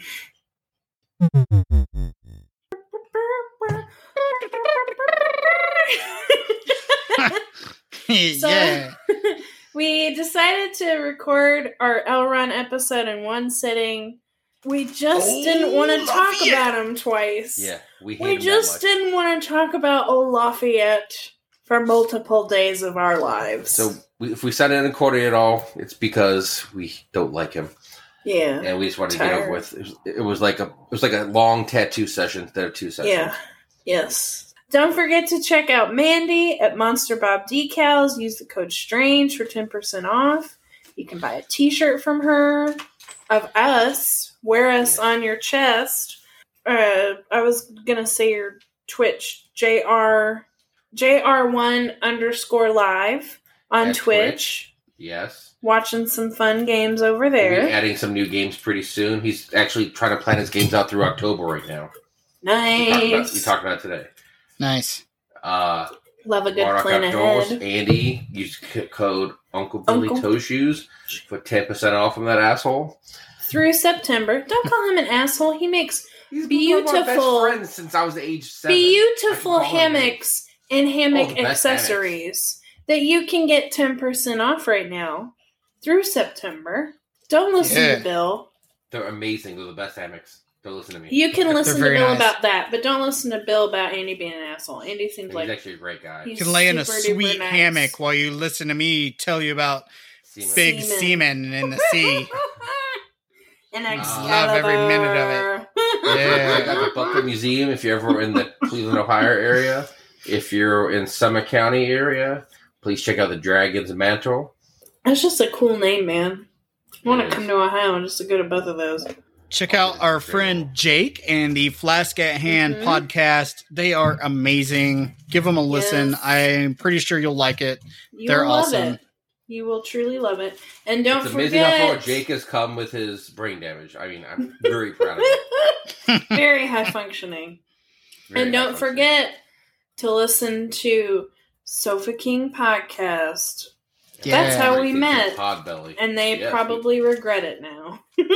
So, yeah. we decided to record our L Run episode in one sitting. We just Oh, didn't want to talk Lafayette. about him twice. Yeah, we hate We him just that much. didn't want to talk about old Lafayette for multiple days of our lives. So we, if we sat in recording at all, it's because we don't like him, yeah, and we just wanted to get Tired. over with. It was, it was like a it was like a long tattoo session instead of two sessions. yeah, yes. Don't forget to check out Mandy at Monster Bob Decals. Use the code STRANGE for ten percent off. You can buy a t-shirt from her of us. Wear us on your chest. Uh, I was going to say your Twitch, J R, J R one underscore live on At Twitch. Twitch. Yes. Watching some fun games over We'll be there. adding some new games pretty soon. He's actually trying to plan his games out through October right now. We talked about, Nice. we talked about it today. Nice. Uh, Love a good Warlock plan Outdoors, ahead. Andy, use c- code Uncle Billy Uncle. Toe Shoes for ten percent off from that asshole. Through September. Don't call him an asshole. He makes He's been one of my best Beautiful- friends since I was age seven. beautiful I can call him hammocks and hammock Oh, the best accessories that you can get ten percent off right now through September. Don't listen Yeah. to Bill. They're amazing. They're the best hammocks. Don't listen to me. You can They're listen to very Bill nice. about that, but don't listen to Bill about Andy being an asshole. Andy seems He's like actually a great guy. he's You can lay in a super duper sweet nice. hammock while you listen to me tell you about Seaman. big Seaman. semen in the sea. An I Excalibur. love every minute of it. Yeah. At the Buckland Museum, if you're ever in the Cleveland, Ohio area, if you're in Summit County area, please check out the Dragon's Mantle. That's just a cool name, man. I want It to is. come to Ohio just to go to both of those. Check out our friend Jake and the Flask at Hand Mhm. podcast. They are amazing. Give them a listen. Yes. I'm pretty sure you'll like it. You They're will love awesome. it. You will truly love it. And don't It's amazing how far forget, Jake has come with his brain damage. I mean, I'm very proud of him. very high functioning. Very And don't high forget to listen to Sofa King podcast. Yeah. That's how we Everything met. from Podbelly. And they Yes, probably regret it now. They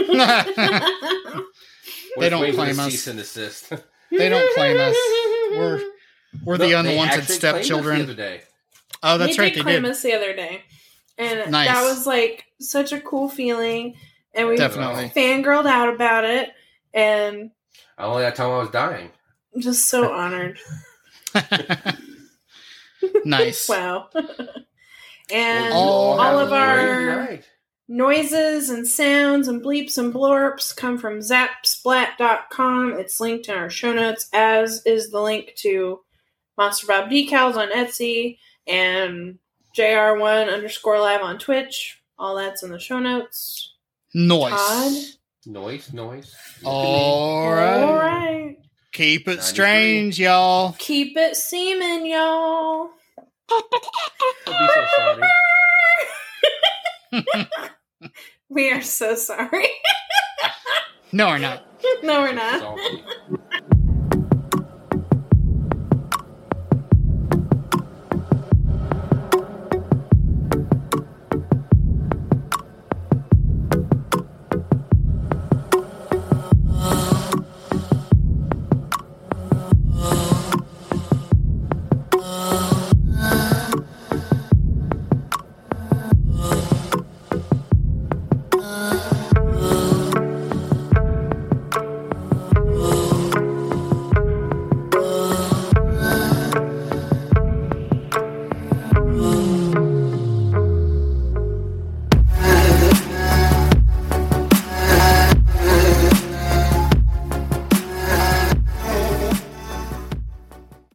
We're don't waiting for claim the us. Cease and desist. They don't claim us. We're we're the No, they unwanted actually claimed us the stepchildren. other day. Oh, that's they right. did They claim did. us the other day. And Nice. that was like such a cool feeling. And we Definitely. fangirled out about it. And I only got to tell him I was dying. I'm just so honored. Nice. Wow. And all have all a of great our night. noises and sounds and bleeps and blorps come from zap splat dot com. It's linked in our show notes, as is the link to Monster Bob Decals on Etsy and J R one underscore live on Twitch. All that's in the show notes. Noise. Todd? Noise, noise. All right. All right. Keep it ninety-three. strange, y'all. Keep it seeming, y'all. I'll be so sorry. We are so sorry. No, we're not. No, we're not. Salty.